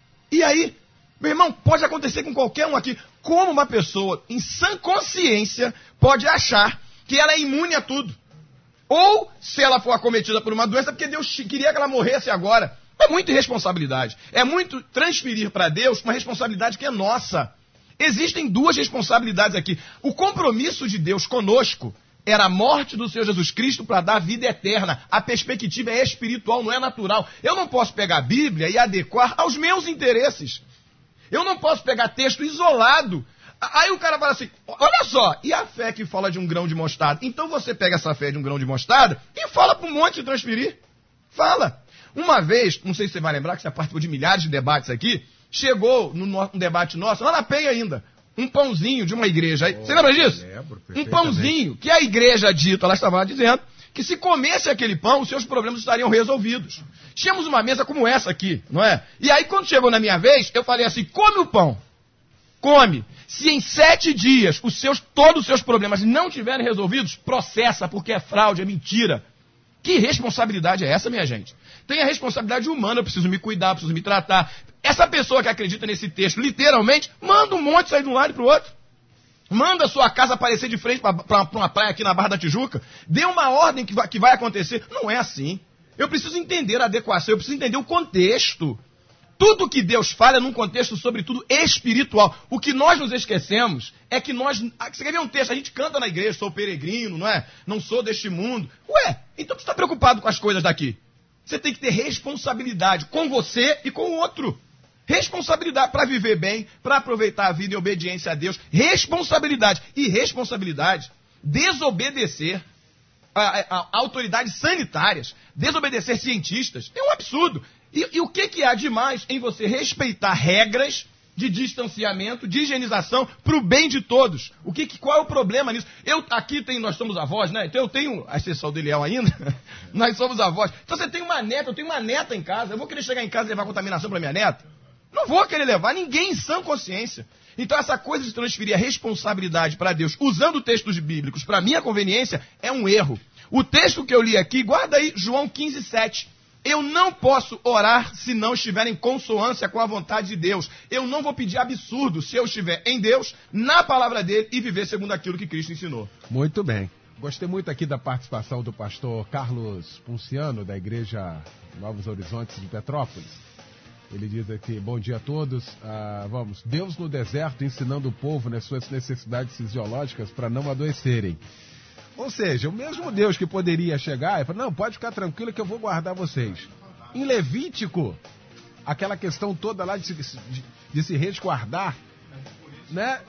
Meu irmão, pode acontecer com qualquer um aqui. Como uma pessoa em sã consciência pode achar que ela é imune a tudo? Ou, se ela for acometida por uma doença, porque Deus queria que ela morresse agora. É muita irresponsabilidade. É muito transferir para Deus uma responsabilidade que é nossa. Existem duas responsabilidades aqui. O compromisso de Deus conosco era a morte do Senhor Jesus Cristo para dar vida eterna. A perspectiva é espiritual, não é natural. Eu não posso pegar a Bíblia e adequar aos meus interesses. Eu não posso pegar texto isolado. Aí o cara fala assim, olha só, e a fé que fala de um grão de mostarda? Então você pega essa fé de um grão de mostarda e fala para um monte de transferir. Fala. Uma vez, não sei se você vai lembrar, que você participou de milhares de debates aqui, chegou num debate nosso, lá na Penha ainda, um pãozinho de uma igreja. Você lembra disso? Lembro, um pãozinho que a igreja dita, ela estava dizendo, que se comesse aquele pão, os seus problemas estariam resolvidos. Tínhamos uma mesa como essa aqui, não é? E aí, quando chegou na minha vez, eu falei assim, come o pão. Come. Se em 7 dias todos os seus problemas não tiverem resolvidos, processa, porque é fraude, é mentira. Que responsabilidade é essa, minha gente? Tem a responsabilidade humana, eu preciso me cuidar, preciso me tratar. Essa pessoa que acredita nesse texto, literalmente, manda um monte sair de um lado para o outro. Manda a sua casa aparecer de frente para uma praia aqui na Barra da Tijuca. Dê uma ordem que vai acontecer. Não é assim. Eu preciso entender a adequação, eu preciso entender o contexto. Tudo que Deus fala é num contexto, sobretudo, espiritual. O que nós nos esquecemos é que nós... Você quer ver um texto? A gente canta na igreja, sou peregrino, não é? Não sou deste mundo. Ué, então você está preocupado com as coisas daqui. Você tem que ter responsabilidade com você e com o outro. Responsabilidade para viver bem, para aproveitar a vida em obediência a Deus. Responsabilidade. E responsabilidade, desobedecer a autoridades sanitárias, desobedecer cientistas, é um absurdo. E o que há de mais em você respeitar regras de distanciamento, de higienização, para o bem de todos? Qual é o problema nisso? Nós somos avós, né? Então eu tenho, a exceção do Eliel ainda, nós somos avós. Então você tem uma neta, eu tenho uma neta em casa, eu vou querer chegar em casa e levar contaminação para minha neta? Não vou querer levar ninguém em sã consciência. Então essa coisa de transferir a responsabilidade para Deus, usando textos bíblicos para minha conveniência, é um erro. O texto que eu li aqui, guarda aí, João 15:7. Eu não posso orar se não estiver em consonância com a vontade de Deus. Eu não vou pedir absurdo se eu estiver em Deus, na palavra dele e viver segundo aquilo que Cristo ensinou. Muito bem. Gostei muito aqui da participação do pastor Carlos Punciano, da Igreja Novos Horizontes de Petrópolis. Ele diz aqui, bom dia a todos. Deus no deserto ensinando o povo nas suas necessidades fisiológicas para não adoecerem. Ou seja, o mesmo Deus que poderia chegar e falar, não, pode ficar tranquilo que eu vou guardar vocês. Em Levítico, aquela questão toda lá de se resguardar, né,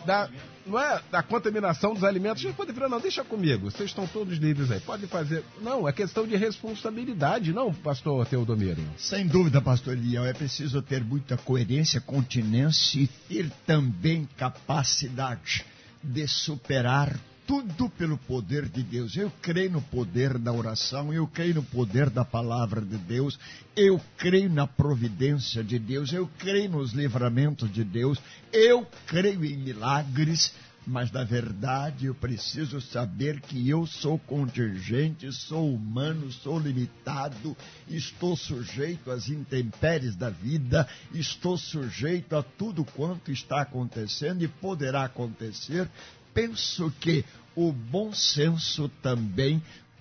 da contaminação dos alimentos, ele pode virar, não, deixa comigo, vocês estão todos livres aí, pode fazer. Não, é questão de responsabilidade, não, pastor Teodomiro? Sem dúvida, pastor Eliel, é preciso ter muita coerência, continência e ter também capacidade de superar tudo pelo poder de Deus. Eu creio no poder da oração, eu creio no poder da palavra de Deus, eu creio na providência de Deus, eu creio nos livramentos de Deus, eu creio em milagres, mas na verdade eu preciso saber que eu sou contingente, sou humano, sou limitado, estou sujeito às intempéries da vida, estou sujeito a tudo quanto está acontecendo e poderá acontecer. Penso que o bom senso também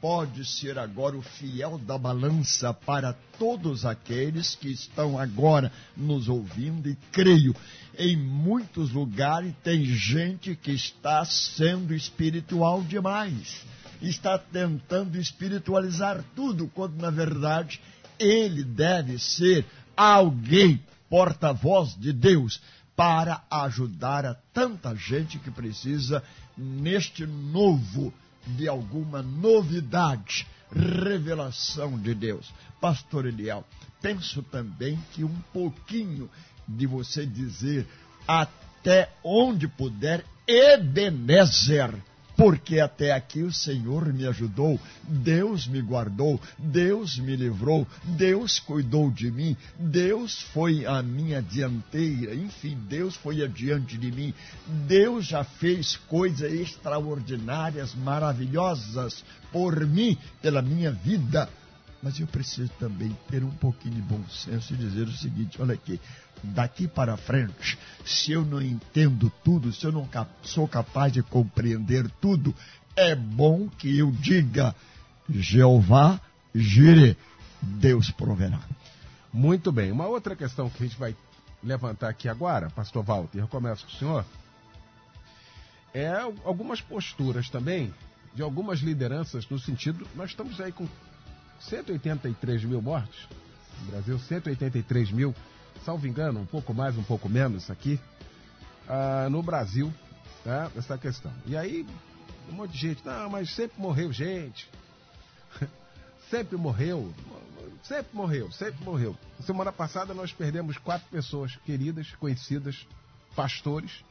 pode ser agora o fiel da balança para todos aqueles que estão agora nos ouvindo, e creio, em muitos lugares tem gente que está sendo espiritual demais, está tentando espiritualizar tudo, quando na verdade ele deve ser alguém, porta-voz de Deus, para ajudar a tanta gente que precisa neste novo, de alguma novidade, revelação de Deus. Pastor Eliel, penso também que um pouquinho de você dizer até onde puder, Ebenezer, porque até aqui o Senhor me ajudou, Deus me guardou, Deus me livrou, Deus cuidou de mim, Deus foi a minha dianteira, enfim, Deus foi adiante de mim, Deus já fez coisas extraordinárias, maravilhosas por mim, pela minha vida. Mas eu preciso também ter um pouquinho de bom senso e dizer o seguinte, olha aqui, daqui para frente, se eu não entendo tudo, se eu não sou capaz de compreender tudo, é bom que eu diga, Jeová Jireh, Deus proverá. Muito bem. Uma outra questão que a gente vai levantar aqui agora, pastor Walter, eu começo com o senhor, é algumas posturas também de algumas lideranças no sentido, nós estamos aí com 183 mil mortos no Brasil, 183 mil, salvo engano, um pouco mais, um pouco menos aqui, no Brasil, tá? Essa questão. E aí, um monte de gente, não, mas sempre morreu gente, sempre morreu. Semana passada nós perdemos 4 pessoas queridas, conhecidas, pastores,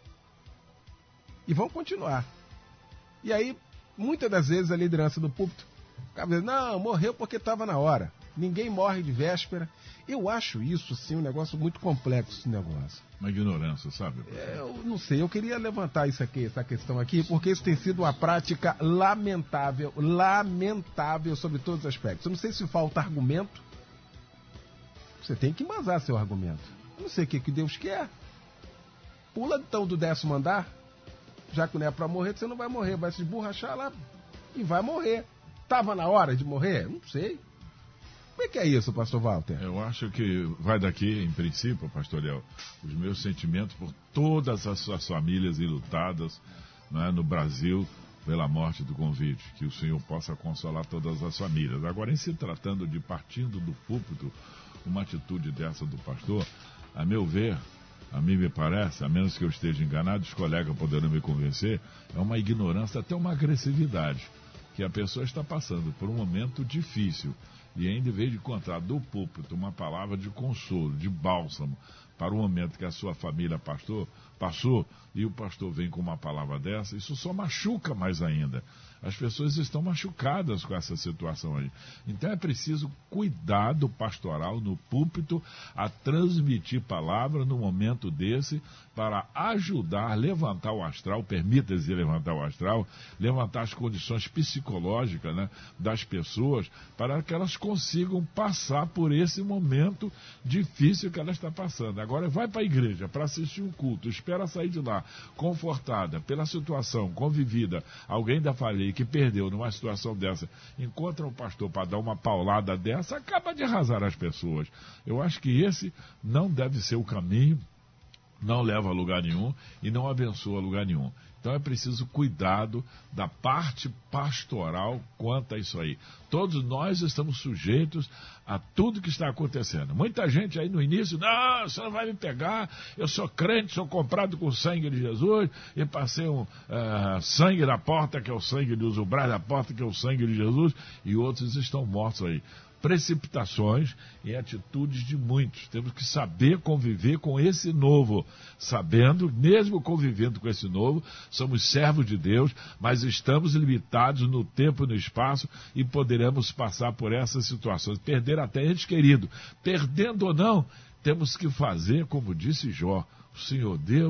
e vão continuar. E aí, muitas das vezes a liderança do púlpito acaba dizendo, não, morreu porque estava na hora. Ninguém morre de véspera. Eu acho isso, assim, um negócio muito complexo, esse negócio. Uma ignorância, sabe? Eu não sei, eu queria levantar isso aqui, essa questão aqui, porque isso tem sido uma prática lamentável sobre todos os aspectos. Eu não sei se falta argumento. Você tem que embasar seu argumento. Eu não sei o que Deus quer. Pula então do 10º andar, já que não é para morrer, você não vai morrer, vai se esborrachar lá e vai morrer. Estava na hora de morrer? Não sei. Como é que é isso, pastor Walter? Eu acho que vai daqui, em princípio, pastor Léo, os meus sentimentos por todas as suas famílias enlutadas, né, no Brasil pela morte do convite. Que o Senhor possa consolar todas as famílias. Agora, em se tratando de partindo do púlpito, uma atitude dessa do pastor, a meu ver, a mim me parece, a menos que eu esteja enganado, os colegas poderão me convencer, é uma ignorância, até uma agressividade, que a pessoa está passando por um momento difícil e ainda, em vez de encontrar do púlpito uma palavra de consolo, de bálsamo, para o momento que a sua família passou, e o pastor vem com uma palavra dessa, isso só machuca mais ainda. As pessoas estão machucadas com essa situação aí. Então é preciso cuidado pastoral no púlpito a transmitir palavra no momento desse para ajudar, levantar o astral, permita-se levantar o astral, levantar as condições psicológicas, né, das pessoas, para que elas consigam passar por esse momento difícil que ela está passando. Agora vai para a igreja para assistir um culto, espera sair de lá confortada pela situação, convivida, alguém da família que perdeu numa situação dessa, encontra um pastor para dar uma paulada dessa, acaba de arrasar as pessoas. Eu acho que esse não deve ser o caminho, não leva a lugar nenhum e não abençoa a lugar nenhum. Então é preciso cuidado da parte pastoral quanto a isso aí. Todos nós estamos sujeitos a tudo que está acontecendo. Muita gente aí no início, não, você não vai me pegar, eu sou crente, sou comprado com o sangue de Jesus, e passei um sangue da porta, que é o sangue de o braço da porta, que é o sangue de Jesus, e outros estão mortos aí. Precipitações e atitudes de muitos. Temos que saber conviver com esse novo, sabendo, mesmo convivendo com esse novo, somos servos de Deus, mas estamos limitados no tempo e no espaço e poderemos passar por essas situações, perder até ente querido. Perdendo ou não, temos que fazer, como disse Jó, o Senhor Deus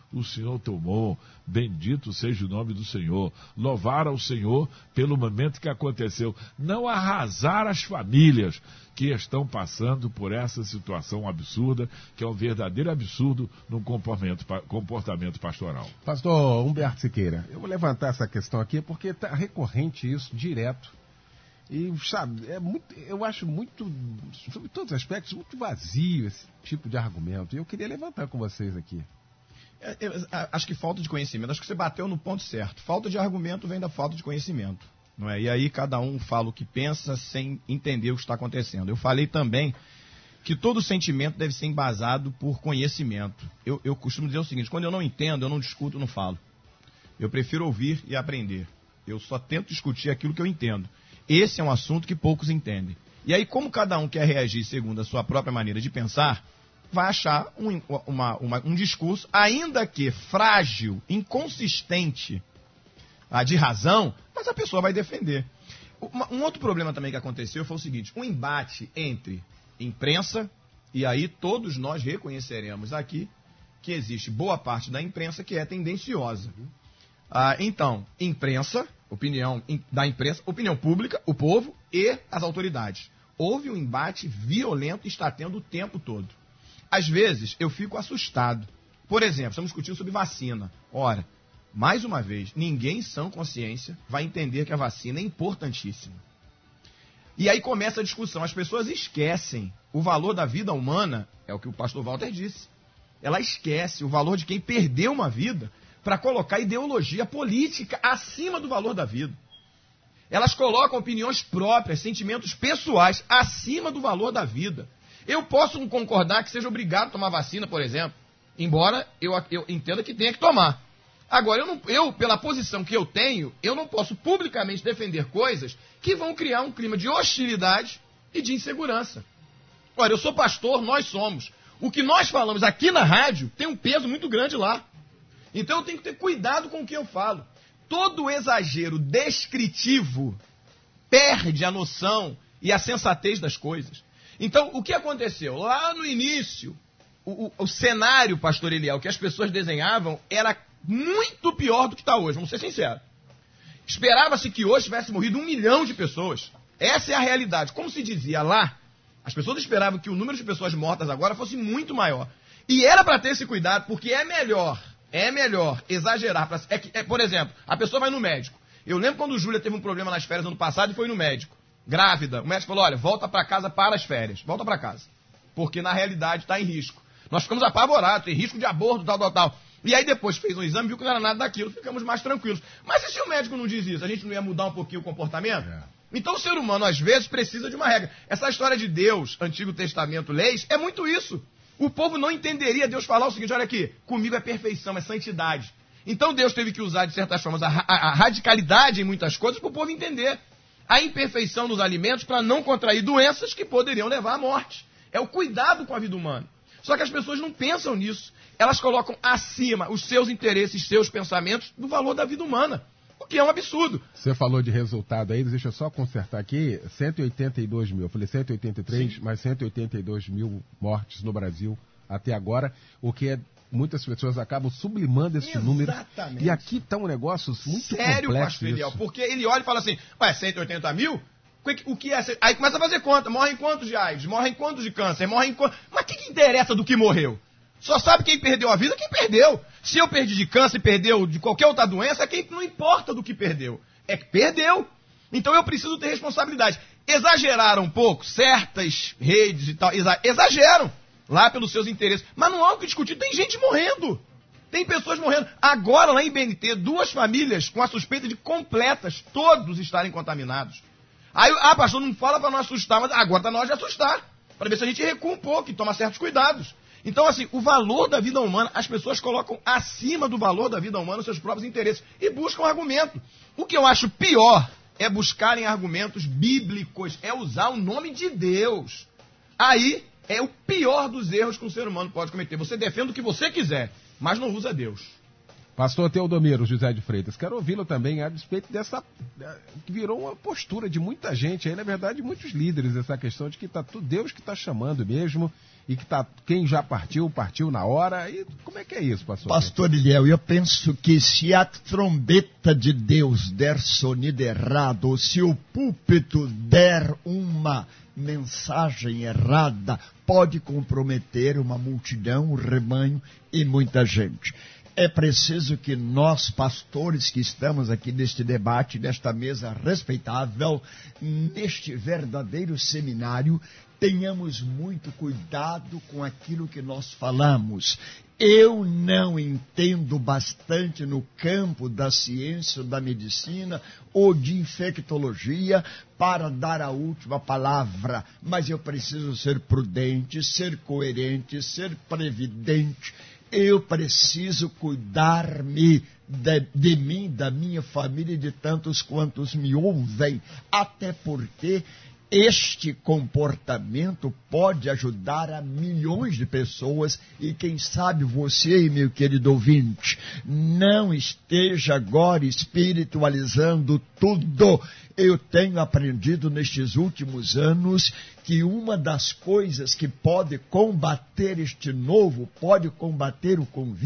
o Senhor tomou. Bendito seja o nome do Senhor. Louvar ao Senhor pelo momento que aconteceu. Não arrasar as famílias que estão passando por essa situação absurda, que é um verdadeiro absurdo no comportamento pastoral. Pastor Humberto Siqueira, eu vou levantar essa questão aqui porque está recorrente isso, direto. E, sabe, eu acho muito, sobre todos os aspectos, muito vazio esse tipo de argumento. E eu queria levantar com vocês aqui. Acho que falta de conhecimento. Acho que você bateu no ponto certo. Falta de argumento vem da falta de conhecimento. Não é? E aí cada um fala o que pensa sem entender o que está acontecendo. Eu falei também que todo sentimento deve ser embasado por conhecimento. Eu costumo dizer o seguinte: quando eu não entendo, eu não discuto, eu não falo. Eu prefiro ouvir e aprender. Eu só tento discutir aquilo que eu entendo. Esse é um assunto que poucos entendem. E aí, como cada um quer reagir segundo a sua própria maneira de pensar, vai achar um discurso, ainda que frágil, inconsistente, de razão, mas a pessoa vai defender. Um outro problema também que aconteceu foi o seguinte: um embate entre imprensa, e aí todos nós reconheceremos aqui que existe boa parte da imprensa que é tendenciosa. Então, imprensa, opinião da imprensa, opinião pública, o povo e as autoridades. Houve um embate violento e está tendo o tempo todo. Às vezes, eu fico assustado. Por exemplo, estamos discutindo sobre vacina. Ora, mais uma vez, ninguém em sã consciência vai entender que a vacina é importantíssima. E aí começa a discussão. As pessoas esquecem o valor da vida humana, é o que o pastor Walter disse. Ela esquece o valor de quem perdeu uma vida para colocar ideologia política acima do valor da vida. Elas colocam opiniões próprias, sentimentos pessoais acima do valor da vida. Eu posso não concordar que seja obrigado a tomar vacina, por exemplo, embora eu entenda que tenha que tomar. Agora, pela posição que eu tenho, eu não posso publicamente defender coisas que vão criar um clima de hostilidade e de insegurança. Olha, eu sou pastor, nós somos. O que nós falamos aqui na rádio tem um peso muito grande lá. Então eu tenho que ter cuidado com o que eu falo. Todo exagero descritivo perde a noção e a sensatez das coisas. Então, o que aconteceu? Lá no início, o cenário pastorilial que as pessoas desenhavam era muito pior do que está hoje, vamos ser sinceros. Esperava-se que hoje tivesse morrido 1 milhão de pessoas. Essa é a realidade. Como se dizia lá, as pessoas esperavam que o número de pessoas mortas agora fosse muito maior. E era para ter esse cuidado, porque é melhor exagerar. Por exemplo, a pessoa vai no médico. Eu lembro quando o Júlia teve um problema nas férias ano passado e foi no médico. Grávida. O médico falou: olha, volta para casa para as férias. Volta para casa. Porque na realidade está em risco. Nós ficamos apavorados, tem risco de aborto, tal. E aí depois fez um exame, viu que não era nada daquilo, ficamos mais tranquilos. Mas e se o médico não diz isso? A gente não ia mudar um pouquinho o comportamento? Então o ser humano às vezes precisa de uma regra. Essa história de Deus, Antigo Testamento, leis, é muito isso. O povo não entenderia Deus falar o seguinte: olha aqui, comigo é perfeição, é santidade. Então Deus teve que usar, de certas formas, a radicalidade em muitas coisas para o povo entender. A imperfeição dos alimentos para não contrair doenças que poderiam levar à morte. É o cuidado com a vida humana. Só que as pessoas não pensam nisso. Elas colocam acima os seus interesses, seus pensamentos, do valor da vida humana. O que é um absurdo. Você falou de resultado aí, deixa eu só consertar aqui, 182 mil, eu falei 183, sim, mas 182 mil mortes no Brasil até agora, o que é, muitas pessoas acabam sublimando esse número. Exatamente. E aqui está um negócio muito sério, complexo isso. Porque ele olha e fala assim: ué, 180 mil? O que é? Aí começa a fazer conta, morrem quantos de AIDS, morrem quantos de câncer, morrem quantos... Mas o que interessa do que morreu? Só sabe quem perdeu a vida, quem perdeu. Se eu perdi de câncer e perdeu de qualquer outra doença, quem não importa do que perdeu. É que perdeu. Então eu preciso ter responsabilidade. Exageraram um pouco, certas redes e tal, exageram lá pelos seus interesses. Mas não há o que discutir, tem gente morrendo. Tem pessoas morrendo. Agora, lá em BNT, 2 famílias com a suspeita de completas, todos estarem contaminados. Aí, pastor, não fala para não assustar, mas agora está na hora de assustar. Para ver se a gente recua um pouco e toma certos cuidados. Então, assim, o valor da vida humana, as pessoas colocam acima do valor da vida humana os seus próprios interesses e buscam argumento. O que eu acho pior é buscarem argumentos bíblicos, é usar o nome de Deus. Aí é o pior dos erros que um ser humano pode cometer. Você defende o que você quiser, mas não usa Deus. Pastor Teodomiro José de Freitas, quero ouvi-lo também a respeito dessa, que virou uma postura de muita gente, aí na verdade muitos líderes, essa questão de que tá Deus que está chamando mesmo, e que quem já partiu na hora, e como é que é isso, pastor? Pastor Eliel, eu penso que se a trombeta de Deus der sonido errado, ou se o púlpito der uma mensagem errada, pode comprometer uma multidão, um rebanho e muita gente. É preciso que nós, pastores que estamos aqui neste debate, nesta mesa respeitável, neste verdadeiro seminário, tenhamos muito cuidado com aquilo que nós falamos. Eu não entendo bastante no campo da ciência, da medicina ou de infectologia para dar a última palavra, mas eu preciso ser prudente, ser coerente, ser previdente. Eu preciso cuidar-me de mim, da minha família e de tantos quantos me ouvem, até porque este comportamento pode ajudar a milhões de pessoas e quem sabe você, meu querido ouvinte, não esteja agora espiritualizando tudo. Eu tenho aprendido nestes últimos anos que uma das coisas que pode combater este novo, pode combater o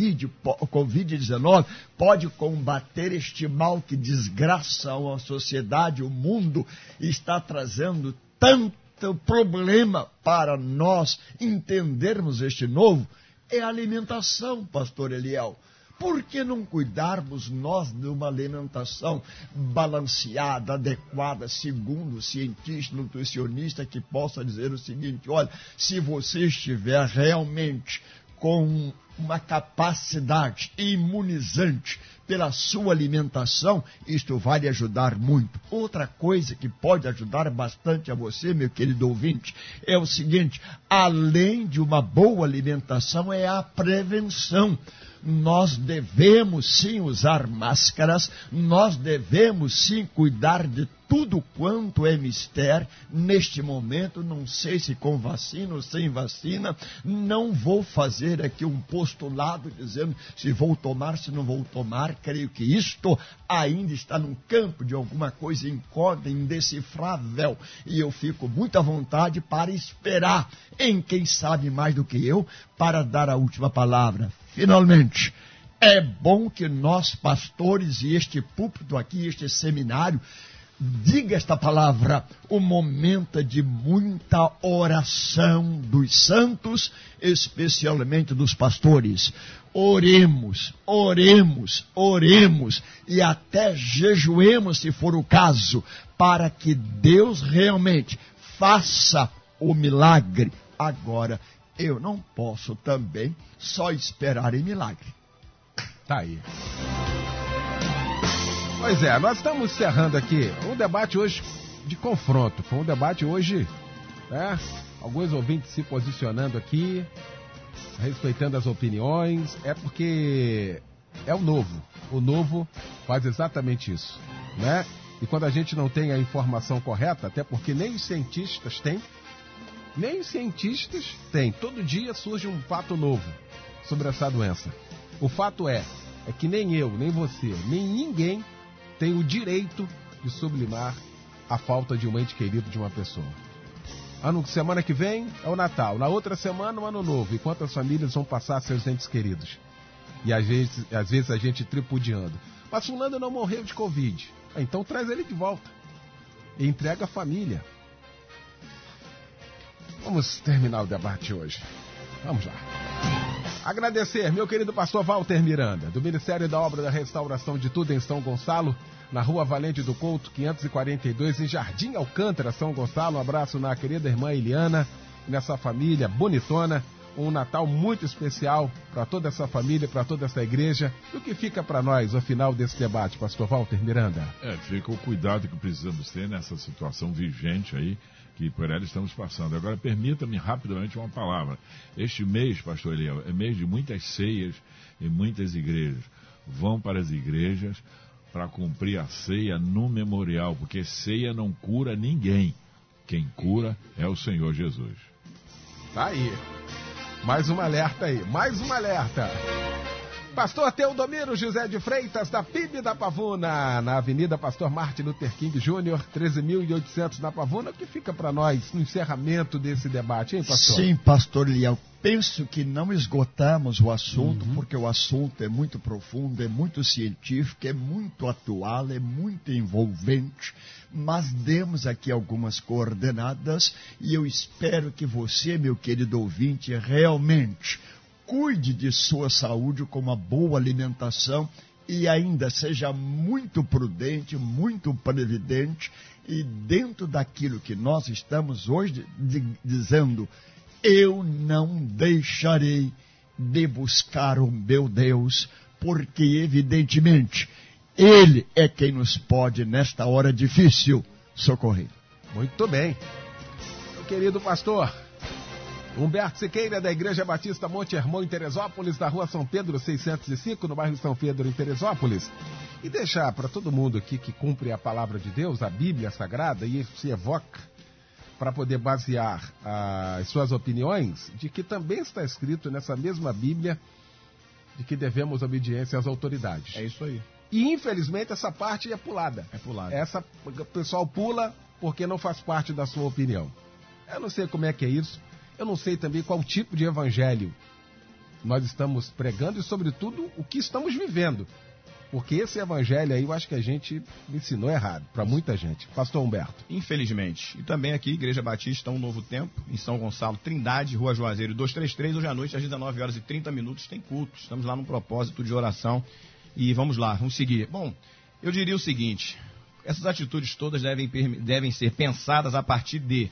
Covid-19, pode combater este mal que desgraça a sociedade, o mundo, está trazendo tanto problema para nós entendermos este novo, é a alimentação, pastor Eliel. Por que não cuidarmos nós de uma alimentação balanceada, adequada, segundo o cientista, nutricionista, que possa dizer o seguinte: olha, se você estiver realmente com uma capacidade imunizante pela sua alimentação, isto vai lhe ajudar muito. Outra coisa que pode ajudar bastante a você, meu querido ouvinte, é o seguinte: além de uma boa alimentação, é a prevenção. Nós devemos sim usar máscaras, nós devemos sim cuidar de tudo quanto é mister neste momento, não sei se com vacina ou sem vacina, não vou fazer aqui um postulado dizendo se vou tomar, se não vou tomar, creio que isto ainda está num campo de alguma coisa incógnita, indecifrável, e eu fico muito à vontade para esperar em quem sabe mais do que eu, para dar a última palavra. Finalmente, é bom que nós, pastores, e este púlpito aqui, este seminário, diga esta palavra: o momento é de muita oração dos santos, especialmente dos pastores. Oremos, oremos, oremos e até jejuemos, se for o caso, para que Deus realmente faça o milagre. Agora, eu não posso também só esperar em milagre. Tá aí. Pois é, nós estamos encerrando aqui um debate hoje de confronto. Foi um debate hoje, né? Alguns ouvintes se posicionando aqui, respeitando as opiniões. É porque é o novo. O novo faz exatamente isso, né? E quando a gente não tem a informação correta, até porque nem os cientistas têm, todo dia surge um fato novo sobre essa doença. O fato é que nem eu, nem você, nem ninguém tem o direito de sublimar a falta de um ente querido de uma pessoa. Semana que vem é o Natal, na outra semana o Ano Novo, e quantas famílias vão passar seus entes queridos? E às vezes a gente tripudiando. Mas fulano não morreu de Covid. Então traz ele de volta e entrega a família. Vamos terminar o debate hoje. Vamos lá. Agradecer, meu querido pastor Walter Miranda, do Ministério da Obra da Restauração de Tudo em São Gonçalo, na Rua Valente do Couto, 542, em Jardim Alcântara, São Gonçalo. Um abraço na querida irmã Eliana e nessa família bonitona. Um Natal muito especial para toda essa família, para toda essa igreja. E o que fica para nós ao final desse debate, pastor Walter Miranda? Fica o cuidado que precisamos ter nessa situação vigente aí, que por ela estamos passando. Agora, permita-me rapidamente uma palavra. Este mês, pastor Eliel, é mês de muitas ceias em muitas igrejas. Vão para as igrejas para cumprir a ceia no memorial, porque ceia não cura ninguém. Quem cura é o Senhor Jesus. Tá aí. Mais um alerta aí, mais um alerta. Pastor Teodomiro José de Freitas, da PIB da Pavuna, na Avenida Pastor Martin Luther King Jr., 13.800 na Pavuna, o que fica para nós no encerramento desse debate, hein, pastor? Sim, pastor Liel. Penso que não esgotamos o assunto, porque o assunto é muito profundo, é muito científico, é muito atual, é muito envolvente, mas demos aqui algumas coordenadas e eu espero que você, meu querido ouvinte, realmente cuide de sua saúde com uma boa alimentação e ainda seja muito prudente, muito previdente e dentro daquilo que nós estamos hoje dizendo, eu não deixarei de buscar o meu Deus, porque evidentemente Ele é quem nos pode nesta hora difícil socorrer. Muito bem. Meu querido pastor Humberto Siqueira, da Igreja Batista Monte Hermon, em Teresópolis, na rua São Pedro 605, no bairro São Pedro, em Teresópolis. E deixar para todo mundo aqui que cumpre a palavra de Deus, a Bíblia Sagrada, e se evoca para poder basear as suas opiniões, de que também está escrito nessa mesma Bíblia de que devemos obediência às autoridades. É isso aí. E infelizmente essa parte é pulada. É pulada. Essa o pessoal pula porque não faz parte da sua opinião. Eu não sei como é que é isso. Eu não sei também qual tipo de evangelho nós estamos pregando e, sobretudo, o que estamos vivendo. Porque esse evangelho aí eu acho que a gente ensinou errado para muita gente. Pastor Humberto. Infelizmente. E também aqui, Igreja Batista, Um Novo Tempo, em São Gonçalo, Trindade, Rua Juazeiro 233, hoje à noite, às 19h30, tem culto. Estamos lá num propósito de oração. E vamos lá, vamos seguir. Bom, eu diria o seguinte, essas atitudes todas devem ser pensadas a partir de...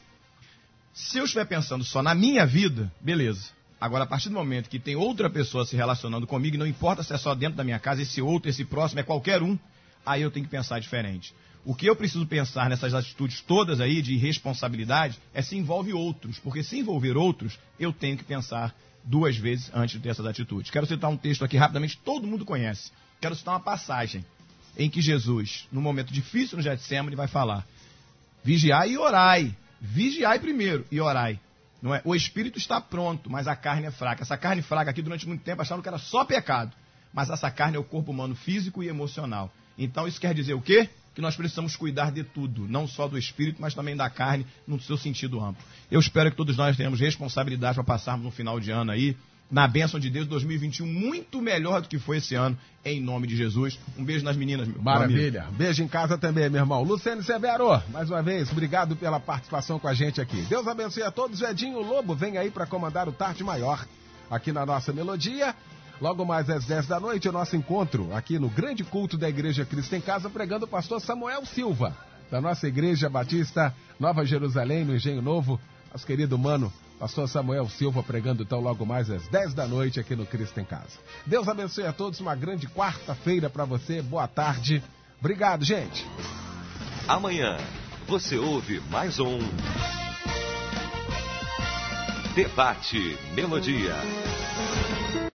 Se eu estiver pensando só na minha vida, beleza. Agora, a partir do momento que tem outra pessoa se relacionando comigo, não importa se é só dentro da minha casa, esse outro, esse próximo, é qualquer um, aí eu tenho que pensar diferente. O que eu preciso pensar nessas atitudes todas aí de irresponsabilidade é se envolve outros, porque se envolver outros, eu tenho que pensar 2 vezes antes de ter essas atitudes. Quero citar um texto aqui rapidamente, todo mundo conhece. Quero citar uma passagem em que Jesus, num momento difícil no Getsemane, vai falar: vigiai e orai. Vigiai primeiro e orai. Não é? O espírito está pronto, mas a carne é fraca. Essa carne fraca aqui, durante muito tempo, acharam que era só pecado. Mas essa carne é o corpo humano físico e emocional. Então isso quer dizer o quê? Que nós precisamos cuidar de tudo, não só do espírito, mas também da carne, no seu sentido amplo. Eu espero que todos nós tenhamos responsabilidade para passarmos no final de ano aí, na bênção de Deus, 2021, muito melhor do que foi esse ano, em nome de Jesus. Um beijo nas meninas, meu Maravilha. Beijo em casa também, meu irmão. Luciano Severo, mais uma vez, obrigado pela participação com a gente aqui. Deus abençoe a todos. Edinho Lobo vem aí para comandar o Tarde Maior aqui na nossa melodia. Logo mais às 10 da noite, o nosso encontro aqui no grande culto da Igreja Cristo em Casa, pregando o pastor Samuel Silva, da nossa Igreja Batista Nova Jerusalém, no Engenho Novo. Nosso querido mano, pastor Samuel Silva, pregando então logo mais às 10 da noite aqui no Cristo em Casa. Deus abençoe a todos, uma grande quarta-feira para você, boa tarde. Obrigado, gente. Amanhã você ouve mais um Debate Melodia.